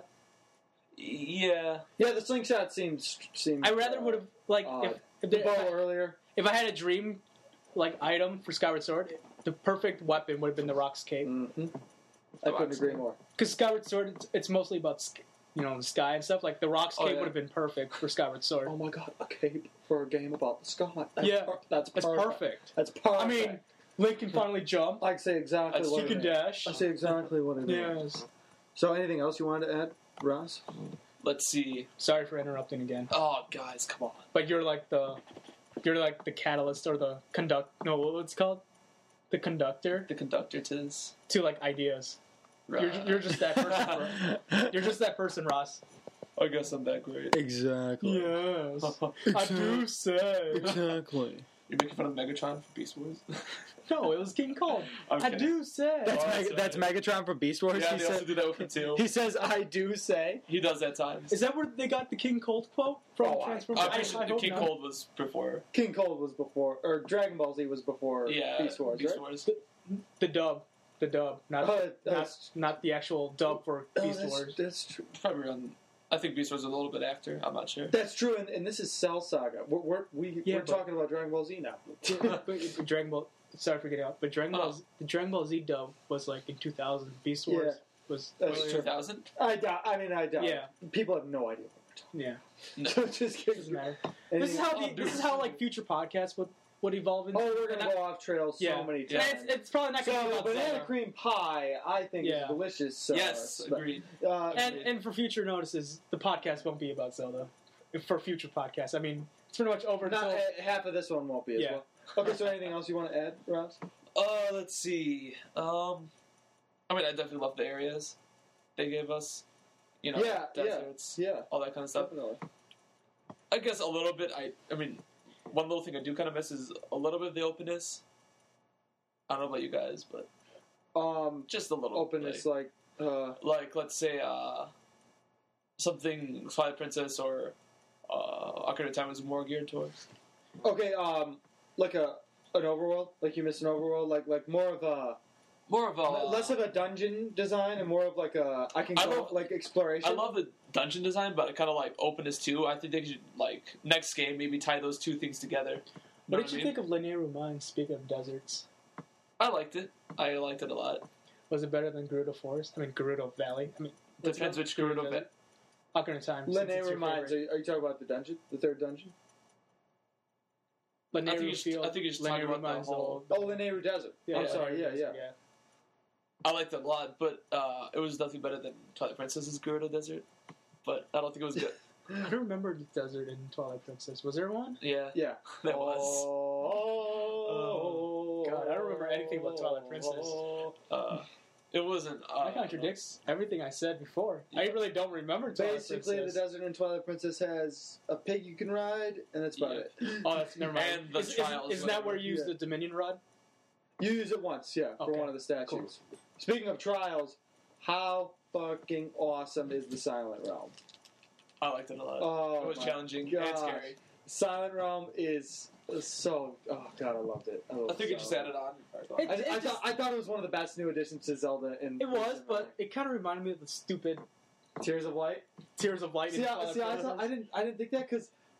Yeah. Yeah, the slingshot seems. I rather would have if the bow earlier. If I had a dream item for Skyward Sword, the perfect weapon would have been the Rock's Cape. Mm-hmm. I couldn't agree more. Because Skyward Sword, it's mostly about the sky and stuff. Like the Rock's Cape would have been perfect for Skyward Sword. Oh my god, a cape for a game about the sky. That's perfect. That's perfect. I mean, Link can finally jump. I say exactly what he can dash. I say exactly what it is. Yes. So, anything else you wanted to add, Ross? Let's see. Sorry for interrupting again. Oh, guys, come on. But you're like the catalyst or the No, what's it called? The conductor. The conductor to this. To ideas. Right. You're just that person. You're just that person, Ross. I guess I'm that great. Exactly. Yes. I do say. Exactly. You're making fun of Megatron for Beast Wars? No, it was King Kong. Okay. I do say. That's Megatron for Beast Wars? Yeah, they also do that with him too. He says, I do say. He does that times. Is that where they got the King Cold quote from Transformers? King Cold was before. King Cold was before, or Dragon Ball Z was before Beast Wars, Beast right? Wars. The dub. The dub. Not the actual dub for Beast Wars. That's true. Probably around... I think Beast Wars was a little bit after. I'm not sure. That's true, and this is Cell Saga. We're talking about Dragon Ball Z now. Dragon Ball. Sorry for getting out, but the Dragon Ball Z dub was in 2000. Beast Wars was 2000. I doubt. Yeah, people have no idea what we're talking. Yeah, so just doesn't matter. This is how future podcasts would evolve into. Oh, we're gonna go off trail so many times. It's probably not going to be about banana cream pie. I think is delicious. So yes, agreed. And for future notices, the podcast won't be about Zelda. For future podcasts, I mean, it's pretty much over. Half of this one won't be as well. Okay, so anything else you want to add, Ross? Let's see. I definitely love the areas they gave us. Deserts, all that kind of stuff. Definitely. I guess a little bit. One little thing I do kind of miss is a little bit of the openness. I don't know about you guys, but just a little openness, like let's say something Twilight Princess or Ocarina of Time was more geared towards. Okay, like an overworld, like you missed an overworld, like more of a less of a dungeon design and more of exploration. I love the dungeon design, but kind of openness too. I think they should next game maybe tie those two things together. What did you think of Linear Mine? Speaking of deserts, I liked it. I liked it a lot. Was it better than Gerudo Forest? Gerudo Valley. Depends which Gerudo Valley. Ocarina of Time. Linear Mines. Are you talking about the dungeon, the third dungeon? I think you should talk about the whole... Linear Desert. Yeah, I'm sorry, yeah. I liked it a lot, but it was nothing better than Twilight Princess's Gerudo Desert. But I don't think it was good. I don't remember the desert in Twilight Princess. Was there one? Yeah. There was. Oh, God, I don't remember anything about Twilight Princess. It wasn't... that contradicts everything I said before. Yeah. I really don't remember Twilight Princess. Basically, the desert in Twilight Princess has a pig you can ride, and that's about it. Oh, that's never mind. And the trials. Isn't that where you use the Dominion Rod? You use it once, for one of the statues. Cool. Speaking of trials, how fucking awesome is the Silent Realm? I liked it a lot. Oh, it was challenging and scary. Silent Realm is so... Oh, God, I loved it. I think it just added on. I thought it was one of the best new additions to Zelda. It was, but it kind of reminded me of the stupid... Tears of Light? Tears of Light. I didn't think that because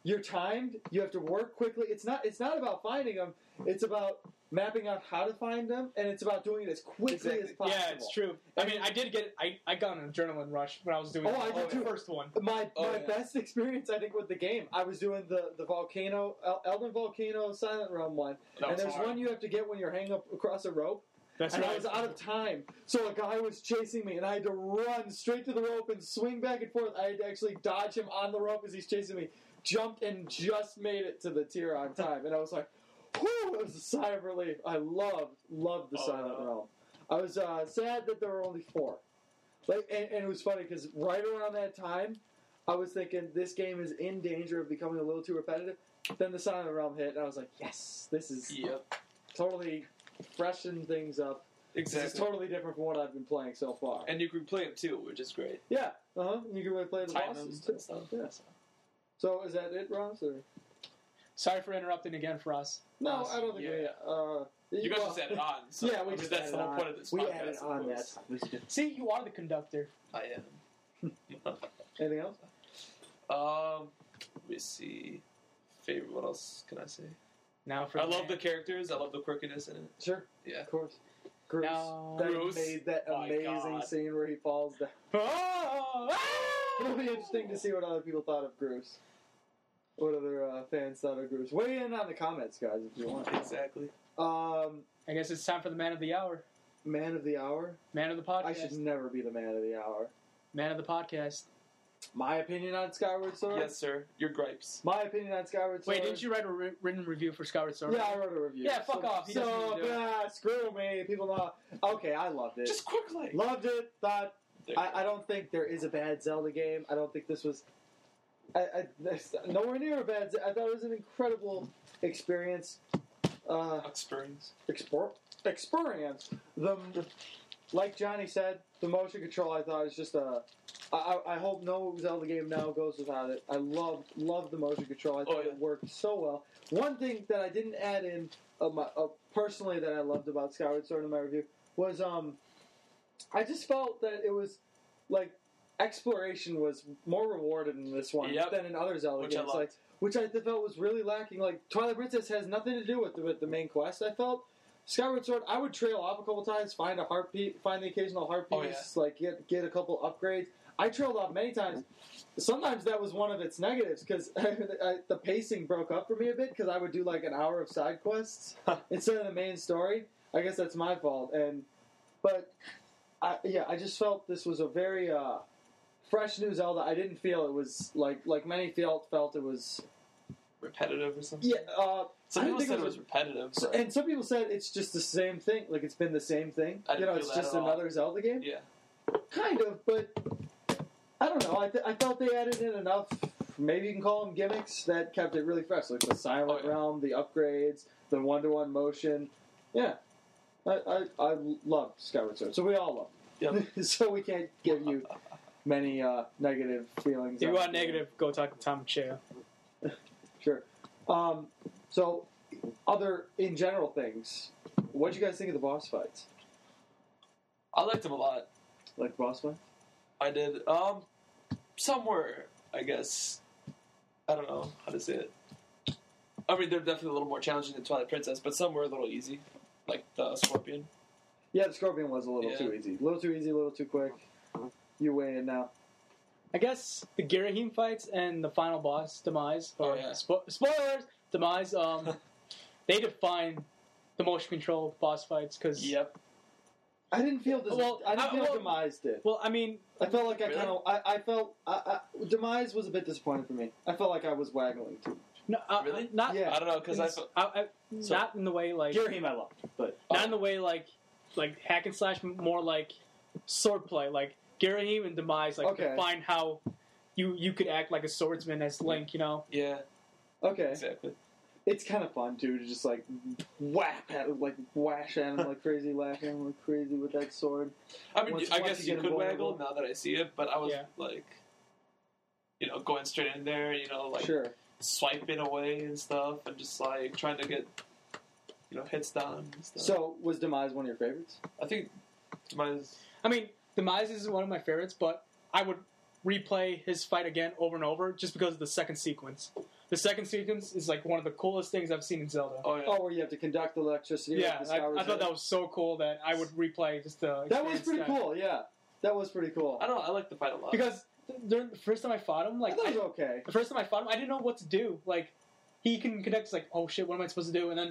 you're timed. You have to work quickly. It's not about finding them. It's about mapping out how to find them, and it's about doing it as quickly as possible. Yeah, it's true. I got an adrenaline rush when I was doing the first one. My best experience, I think, with the game, I was doing the volcano, Elden Volcano Silent Realm one, and there's one you have to get when you're hanging up across a rope. I was out of time, so a guy was chasing me, and I had to run straight to the rope and swing back and forth. I had to actually dodge him on the rope as he's chasing me, jumped, and just made it to the tier on time. And I was like, whew, it was a sigh of relief. I loved the Silent Realm. I was sad that there were only 4. And it was funny, because right around that time, I was thinking, this game is in danger of becoming a little too repetitive. Then the Silent Realm hit, and I was like, yes, this is totally freshen things up. Exactly. It's totally different from what I've been playing so far. And you can play them too, which is great. Yeah, you can really play the bosses too. Stuff. Yeah. So is that it, Ross? Or? Sorry for interrupting again for us. No, I don't think we... you guys just added on. So, yeah, we just that's the whole point of this podcast. We added on that. See, you are the conductor. I am. Anything else? Let me see. Favorite, what else can I say? Now I love the characters. I love the quirkiness in it. Sure. Yeah. Of course. Bruce made that amazing scene where he falls down. It'll be interesting to see what other people thought of Bruce. What other fans thought of Bruce. Weigh in on the comments, guys, if you want. Exactly. I guess it's time for the man of the hour. Man of the hour? Man of the podcast. I should never be the man of the hour. Man of the podcast. My opinion on Skyward Sword? Yes, sir. Your gripes. My opinion on Skyward Sword. Wait, didn't you write a written review for Skyward Sword? Yeah, I wrote a review. Yeah, fuck off. Screw me. People know. Okay, I loved it. Just quickly. Loved it. Thought. I don't think there is a bad Zelda game. I don't think this was. Nowhere near a bad. I thought it was an incredible experience. Experience. Like Johnny said, the motion control I thought is just a. I hope no Zelda game now goes without it. I loved the motion control. I thought it worked so well. One thing that I didn't add in personally that I loved about Skyward Sword in my review was I just felt that it was like exploration was more rewarded in this one than in other Zelda games. Which I felt was really lacking. Like Twilight Princess has nothing to do with the main quest. I felt. Skyward Sword, I would trail off a couple times, find the occasional heart piece, like get a couple upgrades. I trailed off many times. Sometimes that was one of its negatives because the pacing broke up for me a bit because I would do like an hour of side quests instead of the main story. I guess that's my fault. But I just felt this was a very fresh new Zelda. I didn't feel it was like many felt it was repetitive or something. Yeah. Some people said it was repetitive. And some people said it's just the same thing. Like, it's been the same thing. It's just another Zelda game. Yeah. Kind of, but I don't know. I felt they added in enough, maybe you can call them gimmicks, that kept it really fresh. Like the Silent Realm, the upgrades, the one-to-one motion. Yeah. I love Skyward Sword. So we all love it. Yep. So we can't give you many negative feelings. If you want negative, go talk to Tom Cheo. Sure. So, other, in general things, what did you guys think of the boss fights? I liked them a lot. Like boss fights? I did. Somewhere, I guess. I don't know how to say it. I mean, they're definitely a little more challenging than Twilight Princess, but some were a little easy. Like the Scorpion. Yeah, the Scorpion was a little too easy. A little too easy, a little too quick. You weigh in now. I guess the Girahim fights and the final boss, Demise. Spoilers! Demise, they define the motion control boss fights, because... Yep. I didn't feel Demise did. Well, I mean... I felt like I felt... Demise was a bit disappointing for me. I felt like I was waggling too much. No, really? Not, I don't know, because I felt... not in the way, like... Girahim I loved, but... Not in the way, like hack and slash, more like swordplay, like... Girahim and Demise, define how you could act like a swordsman as Link, you know? Yeah. Okay. Exactly. It's kind of fun, too, to just, whack at him, wash at him like crazy, laugh at him like crazy with that sword. I mean, I guess you could waggle now that I see it, but I was, going straight in there, sure. swiping away and stuff, and just, trying to get, hits down and stuff. So, was Demise one of your favorites? I think Demise... I mean... Demise is one of my favorites, but I would replay his fight again over and over just because of the second sequence. the second sequence is like one of the coolest things I've seen in Zelda. Oh, yeah. Oh, where you have to conduct electricity. Yeah, like the I Skyward thought that Sword. was so cool that I would replay just to. That was experience pretty that. cool. Yeah, that was pretty cool. I don't know. I like the fight a lot. Because the first time I fought him, I thought it was okay. the first time I fought him, I didn't know what to do. Like, he can connect. It's like, oh shit, what am I supposed to do? And then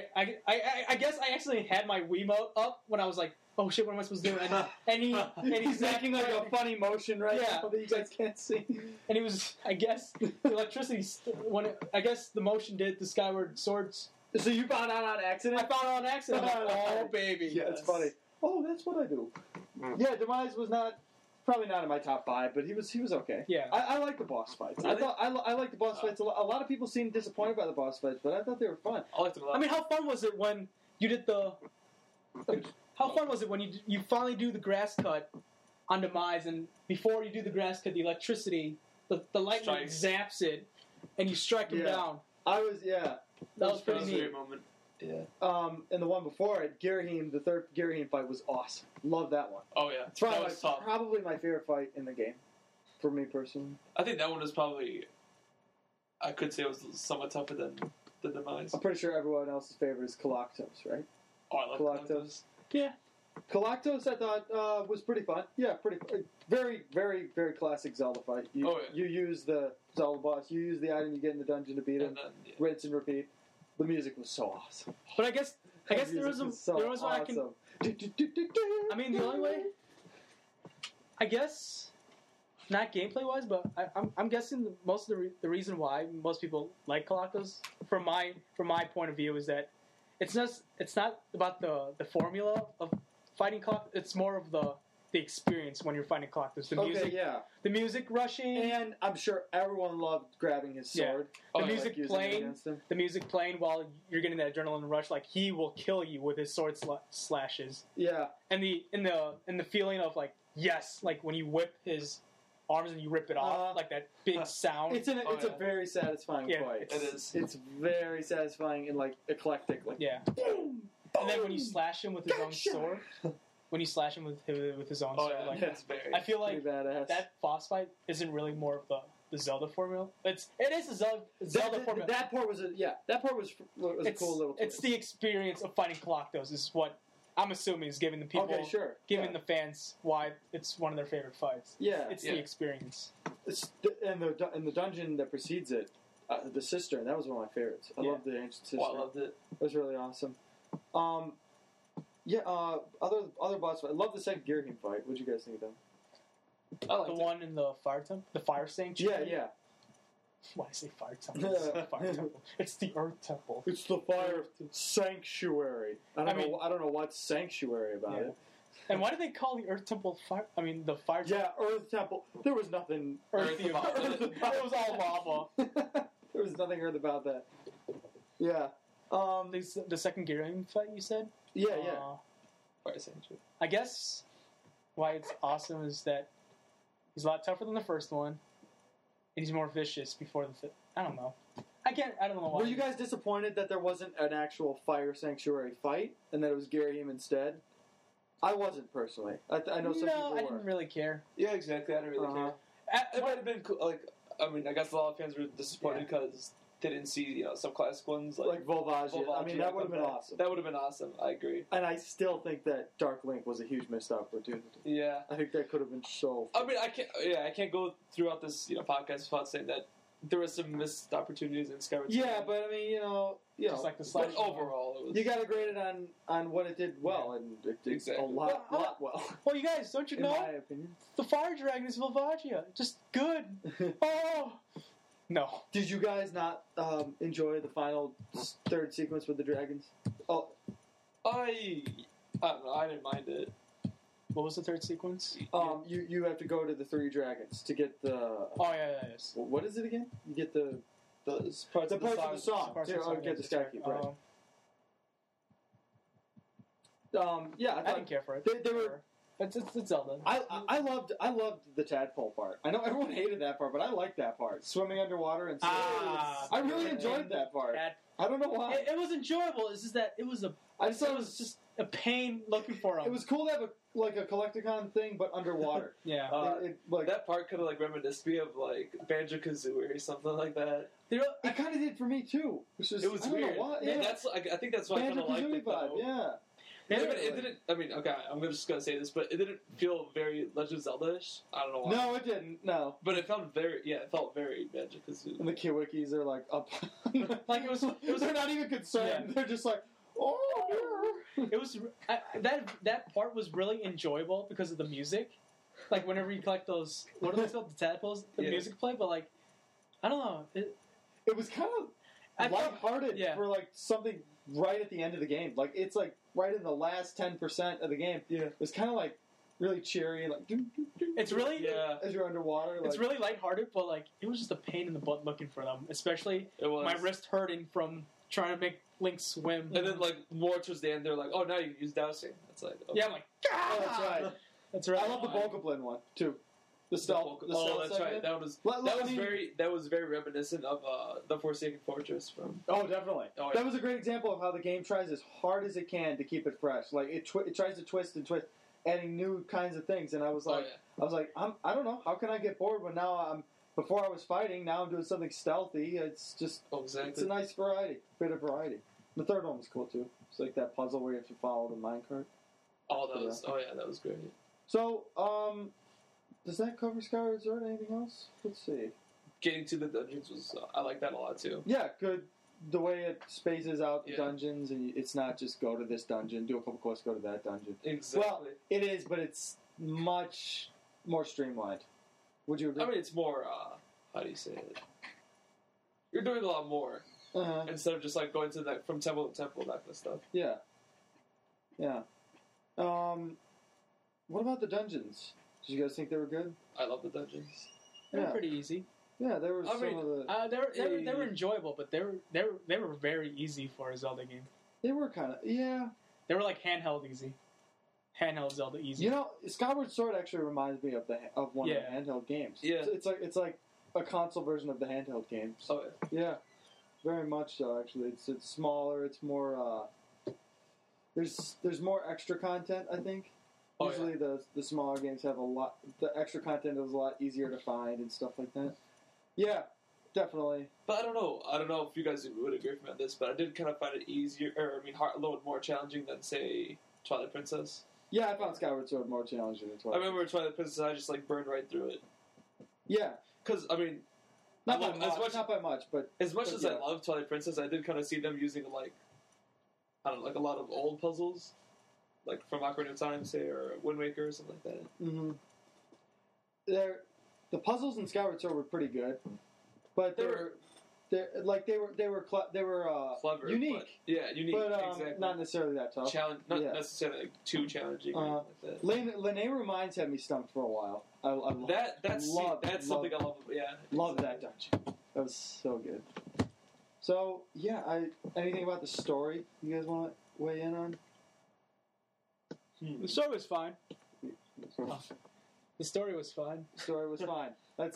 I guess I actually had my Wiimote up when I was like, oh shit, what am I supposed to do? And He's making like a funny motion right Yeah. now that you guys can't see. And he was, I guess, the electricity. I guess the motion did the Skyward Swords. So you found out on accident? I found it on accident. I'm like, oh baby, Yeah, it's funny. Oh, that's what I do. Yeah, Demise was probably not in my top 5, but he was okay. Yeah. I like the boss fights. Really? I like the boss fights a lot. A lot of people seem disappointed by the boss fights, but I thought they were fun. I liked it a lot. I mean, how fun was it when you did how fun was it when you finally do the grass cut on Demise, and before you do the grass cut, the electricity, the lightning zaps it, and you strike him down. I was, yeah. That was pretty that was a neat. great moment. Yeah. And the one before it, Girahim, the third Girahim fight was awesome. Love that one. Oh yeah. It's That was tough. probably my favorite fight in the game, for me personally. I think that one was probably. I could say it was somewhat tougher than the Demise. I'm pretty sure everyone else's favorite is Galactos, right? Oh, I like Galactos. Yeah. Galactos, I thought, was pretty fun. Yeah, pretty very, very, very classic Zelda fight. You use the Zelda boss, you use the item you get in the dungeon to beat him, And then, rinse and repeat. The music was so awesome. But I guess there was awesome. I can. I mean, the only way. I guess, not gameplay wise, but I'm guessing most of the reason why most people like Galactos, from my point of view, is that it's not about the formula of fighting Galactos. It's more of the experience when you're fighting Galactos. The music rushing, and I'm sure everyone loved grabbing his sword. The music playing while you're getting that adrenaline rush. Like, he will kill you with his sword slashes. Yeah, and the feeling of like, yes, like when you whip his arms and you rip it off, like that big sound. It's a very satisfying fight. It is. It's very satisfying and like eclectic. Like, boom, and then when you slash him with his own sword. When you slash him with his own sword, like, that's very. I feel like badass. that boss fight isn't really more of the Zelda formula. It is a Zelda formula. That part was a cool little twist. It's the experience of fighting Galactos is what I'm assuming is giving the people, the fans why it's one of their favorite fights. Yeah, it's the experience. And the dungeon that precedes it, the cistern. That was one of my favorites. I loved the ancient cistern. Oh, I loved it. It was really awesome. Other boss fight. I love the second Girahim fight. What did you guys think of them? The one in the fire temple, the fire sanctuary. Yeah. Why did I say fire temple? It's the fire temple. It's the earth temple. It's the fire sanctuary. I don't know what's sanctuary about it. And why did they call the earth temple fire? I mean, the fire temple. Yeah, earth temple. There was nothing earthy about it. It was all lava. There was nothing earth about that. Yeah. The second Girahim fight, you said? Yeah. Fire sanctuary. I guess why it's awesome is that he's a lot tougher than the first one, and he's more vicious before the fifth. I don't know. I don't know why. Were you guys disappointed that there wasn't an actual fire sanctuary fight and that it was Girahim instead? I wasn't personally. I know some people were. I didn't really care. Yeah, exactly. I didn't really care. It might have been cool. Like, I mean, I guess a lot of fans were disappointed because they didn't see, some classic ones like Volvagia. I mean, that would have been awesome. That would have been awesome. I agree. And I still think that Dark Link was a huge missed opportunity. Yeah, I think that could have been so fun. I mean, I can't go throughout this podcast without saying that there were some missed opportunities in Skyward Sword. Yeah, but I mean, just like the slide. Overall, it was. You got to grade it on what it did well, and it did a lot well. Well, you guys, don't you know? In my opinion, the fire dragon is Volvagia. Just good. Oh. No. Did you guys not enjoy the final third sequence with the dragons? Oh, I don't know. I didn't mind it. What was the third sequence? You have to go to the three dragons to get the. Oh yeah, yes. What is it again? You get the parts of the song. Get the Skykeep, right? I didn't care for it. They were. It's Zelda. I loved the tadpole part. I know everyone hated that part, but I liked that part. Swimming underwater and I really enjoyed that part. I don't know why. It was enjoyable. It's just that it was a. I just thought it was just a pain looking for them. It was cool to have a Collecticon thing, but underwater. Yeah. That part kind of like reminisced me of like Banjo-Kazooie or something like that. It kind of did for me too. It was weird. Know why. Yeah. I think that's why I kind of liked it. Vibe, yeah. It didn't. I mean, okay, I'm just gonna say this, but it didn't feel very Legend of Zelda-ish. I don't know why. No, it didn't. No, but it felt very Banjo-Kazooie. And the Kiwikis are like up, like it was. They're not even concerned. Yeah. They're just like, oh. It was that part was really enjoyable because of the music. Like whenever you collect those, what are they called? The tadpoles. The music play, but like, I don't know. It was kind of lighthearted for like something right at the end of the game. Like it's like right in the last 10% of the game. Yeah, it was kind of like really cheery and like. It's really as you're underwater. It's really lighthearted, but like it was just a pain in the butt looking for them, especially my wrist hurting from trying to make Link swim. And then like more towards the end, they're like, "Oh, now you can use dowsing." It's like, okay. Yeah, I'm like, oh, that's right. That's right. I love the Bokoblin one too. The stealth. That's right. That was very reminiscent of the Forsaken Fortress from. Oh, definitely. Oh, yeah. That was a great example of how the game tries as hard as it can to keep it fresh. Like it tries to twist and twist, adding new kinds of things. And I was like, I don't know, how can I get bored when now before I was fighting, now I'm doing something stealthy. It's just it's a nice bit of variety. The third one was cool too. It's like that puzzle where you have to follow the minecart. That was great. So, does that cover Skyward Sword? Anything else? Let's see. Getting to the dungeons was I like that a lot too. Yeah, good. The way it spaces out the dungeons, and it's not just go to this dungeon, do a couple quests, go to that dungeon. Exactly. Well, it is, but it's much more streamlined. Would you agree? I mean, it's more. How do you say it? You're doing a lot more instead of just like going to from temple to temple, that kind of stuff. Yeah. Yeah. What about the dungeons? Did you guys think they were good? I love the dungeons. They were pretty easy. Yeah, there were some of the. They were enjoyable, but they were very easy for a Zelda game. They were kind of They were like handheld easy. Handheld Zelda easy. You know, Skyward Sword actually reminds me of one of the handheld games. Yeah, it's like a console version of the handheld games. Oh yeah, very much so. Actually, it's smaller. It's more. There's more extra content, I think. Usually the smaller games have a lot. The extra content is a lot easier to find and stuff like that. Yeah, definitely. But I don't know if you guys would agree with me on this, but I did kind of find it easier, a little more challenging than say Twilight Princess. Yeah, I found Skyward Sword more challenging than Twilight. I remember Twilight Princess, I just like burned right through it. Yeah, because I mean, not by much, but as much as I love Twilight Princess, I did kind of see them using like a lot of old puzzles. Like from Ocarina of Time, say, or Wind Waker, or something like that. Mm-hmm. The puzzles in Skyward Sword were pretty good, but they were clever, unique. Unique, but exactly. Not necessarily that tough. Not necessarily like, too challenging. Like that. Lanayru Mines had me stumped for a while. I love that's something I love. Yeah, love that dungeon. That was so good. So anything about the story you guys want to weigh in on? The story was fine. The story was fine. The story was fine. The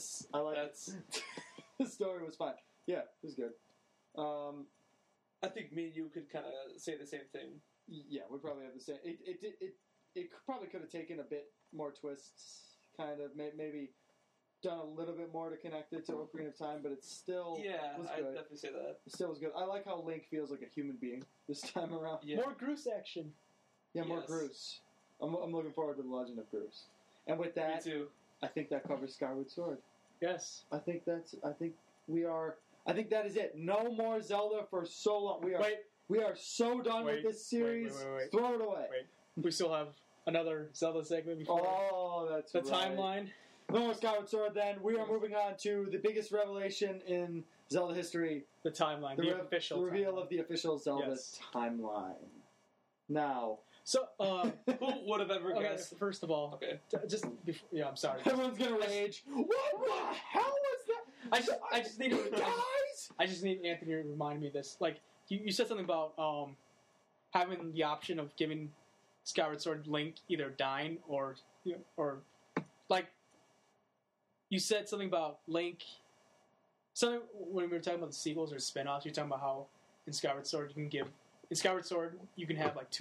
story was fine. Yeah, it was good. I think me and you could kind of say the same thing. Yeah, we probably have the same. It probably could have taken a bit more twists. Kind of maybe done a little bit more to connect it to Ocarina of Time, but it still was good. I'd definitely say that. It still was good. I like how Link feels like a human being this time around. Yeah. More Groose action. Yeah, more Groose. I'm looking forward to the Legend of Groose. And with that, me too. I think that covers Skyward Sword. Yes. I think that is it. No more Zelda for so long. We are so done with this series. Wait. Throw it away. Wait. We still have another Zelda segment before. Oh, that's the timeline. No more Skyward Sword then. We are moving on to the biggest revelation in Zelda history. The timeline. The official reveal timeline. Of the official Zelda timeline. Now... So, who would have ever guessed? First of all, just before, I'm sorry. Everyone's gonna rage. What the hell was that? I just need guys. I just need Anthony to remind me of this. Like you said something about having the option of giving Skyward Sword Link either dying or like you said something about Link. Something when we were talking about the sequels or spin-offs. You're talking about how in Skyward Sword you can have like two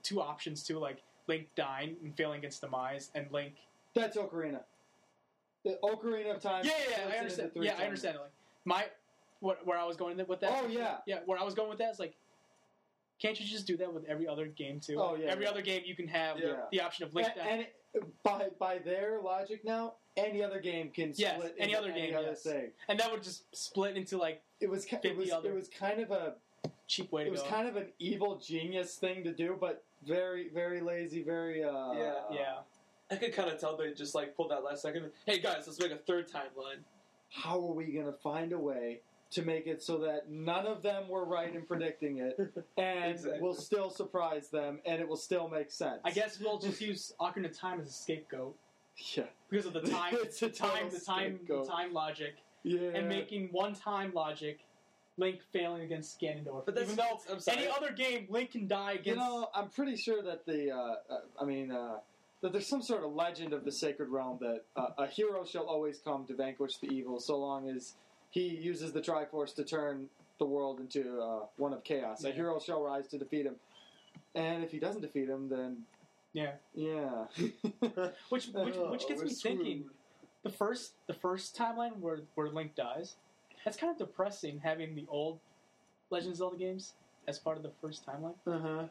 two options too, like Link dying and failing against Demise, and Link. That's Ocarina. The Ocarina of Time. Yeah, I understand. Yeah, I understand. Like where I was going with that. Oh yeah, where I was going with that is like, can't you just do that with every other game too? Oh yeah. Every other game you can have the option of Link dying. And by their logic now, any other game can split. Any other thing, and that would just split into like it was kind of a cheap way to go. It was kind of an evil genius thing to do, but very, very lazy, very yeah. I could kind of tell they just like pulled that last second. Hey guys, let's make a third timeline. How are we going to find a way to make it so that none of them were right in predicting it, and we'll still surprise them, and it will still make sense? I guess we'll just use Ocarina of Time as a scapegoat. Yeah, because of the time, the time logic, and making one time logic. Link failing against Ganondorf. But even though any other game, Link can die against... I'm pretty sure that that there's some sort of legend of the Sacred Realm that a hero shall always come to vanquish the evil so long as he uses the Triforce to turn the world into one of chaos. A hero shall rise to defeat him. And if he doesn't defeat him, then... Yeah. which gets me thinking, the first timeline where Link dies... That's kind of depressing, having the old Legend of Zelda games as part of the first timeline. Uh-huh.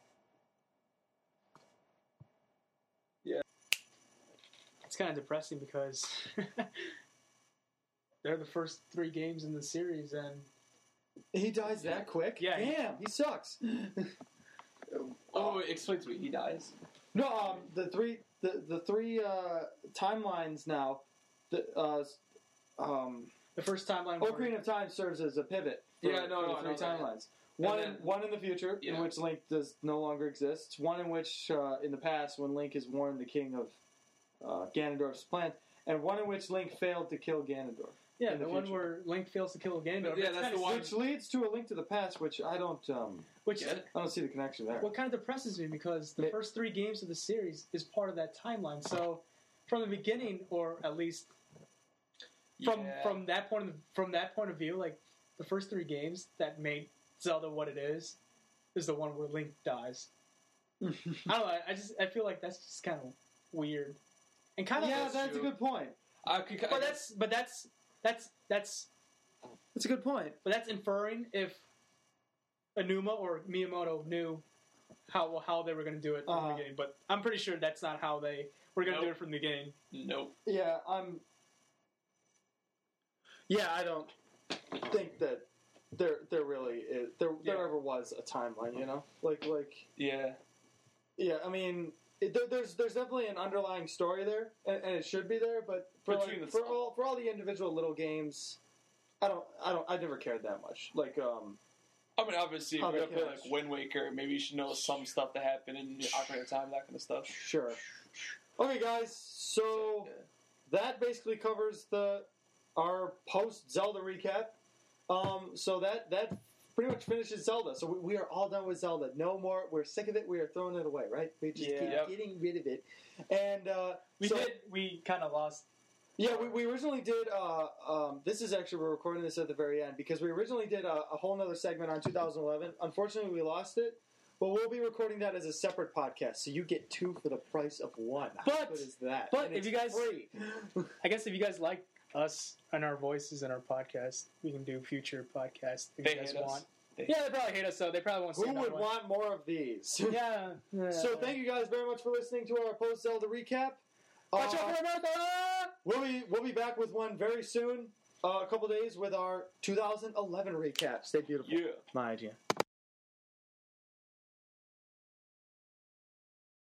Yeah. It's kind of depressing because they're the first 3 games in the series, and... He dies that quick? Yeah. Damn, he sucks. Explain to me, he dies? No, the three timelines now... The first timeline. Ocarina of Time serves as a pivot. For the 3 timelines. One in the future, in which Link does no longer exist. One in which, in the past, when Link is warned the king of Ganondorf's plan, and one in which Link failed to kill Ganondorf. Yeah, the one where Link fails to kill Ganondorf. Yeah, that's the one. Which leads to A Link to the Past, which I don't. I don't see the connection there. What kind of depresses me because the first 3 games of the series is part of that timeline. So, from the beginning, or at least. From that point of view, like the first 3 games that made Zelda what it is the one where Link dies. I don't know. I feel like that's just kind of weird and kind of that's a good point. But that's a good point. But that's inferring if Aonuma or Miyamoto knew how they were going to do it from the beginning. But I'm pretty sure that's not how they were going to do it from the beginning. Nope. Yeah, Yeah, I don't think that there really is there ever was a timeline, you know, like yeah. I mean, there's definitely an underlying story there, and it should be there, but for all the individual little games, I never cared that much. Like, I mean, obviously, if you're gonna play like Wind Waker, maybe you should know some stuff that happened in Ocarina of Time, that kind of stuff. Sure. Okay, guys. So that basically covers our post-Zelda recap. So that pretty much finishes Zelda. So we are all done with Zelda. No more. We're sick of it. We are throwing it away, right? We just keep getting rid of it. And we kind of lost. Yeah, we originally did. This is actually, we're recording this at the very end because we originally did a whole other segment on 2011. Unfortunately, we lost it. But we'll be recording that as a separate podcast, so you get 2 for the price of 1. How good is that? But if you guys, I guess if you guys like us and our voices and our podcast, we can do future podcasts if you guys want. They probably hate us, so they probably won't see Who would want more of these? Yeah. So thank you guys very much for listening to our post-Zelda recap. Watch out for America! We'll be back with one very soon, a couple days, with our 2011 recap. Stay beautiful. Yeah. My idea.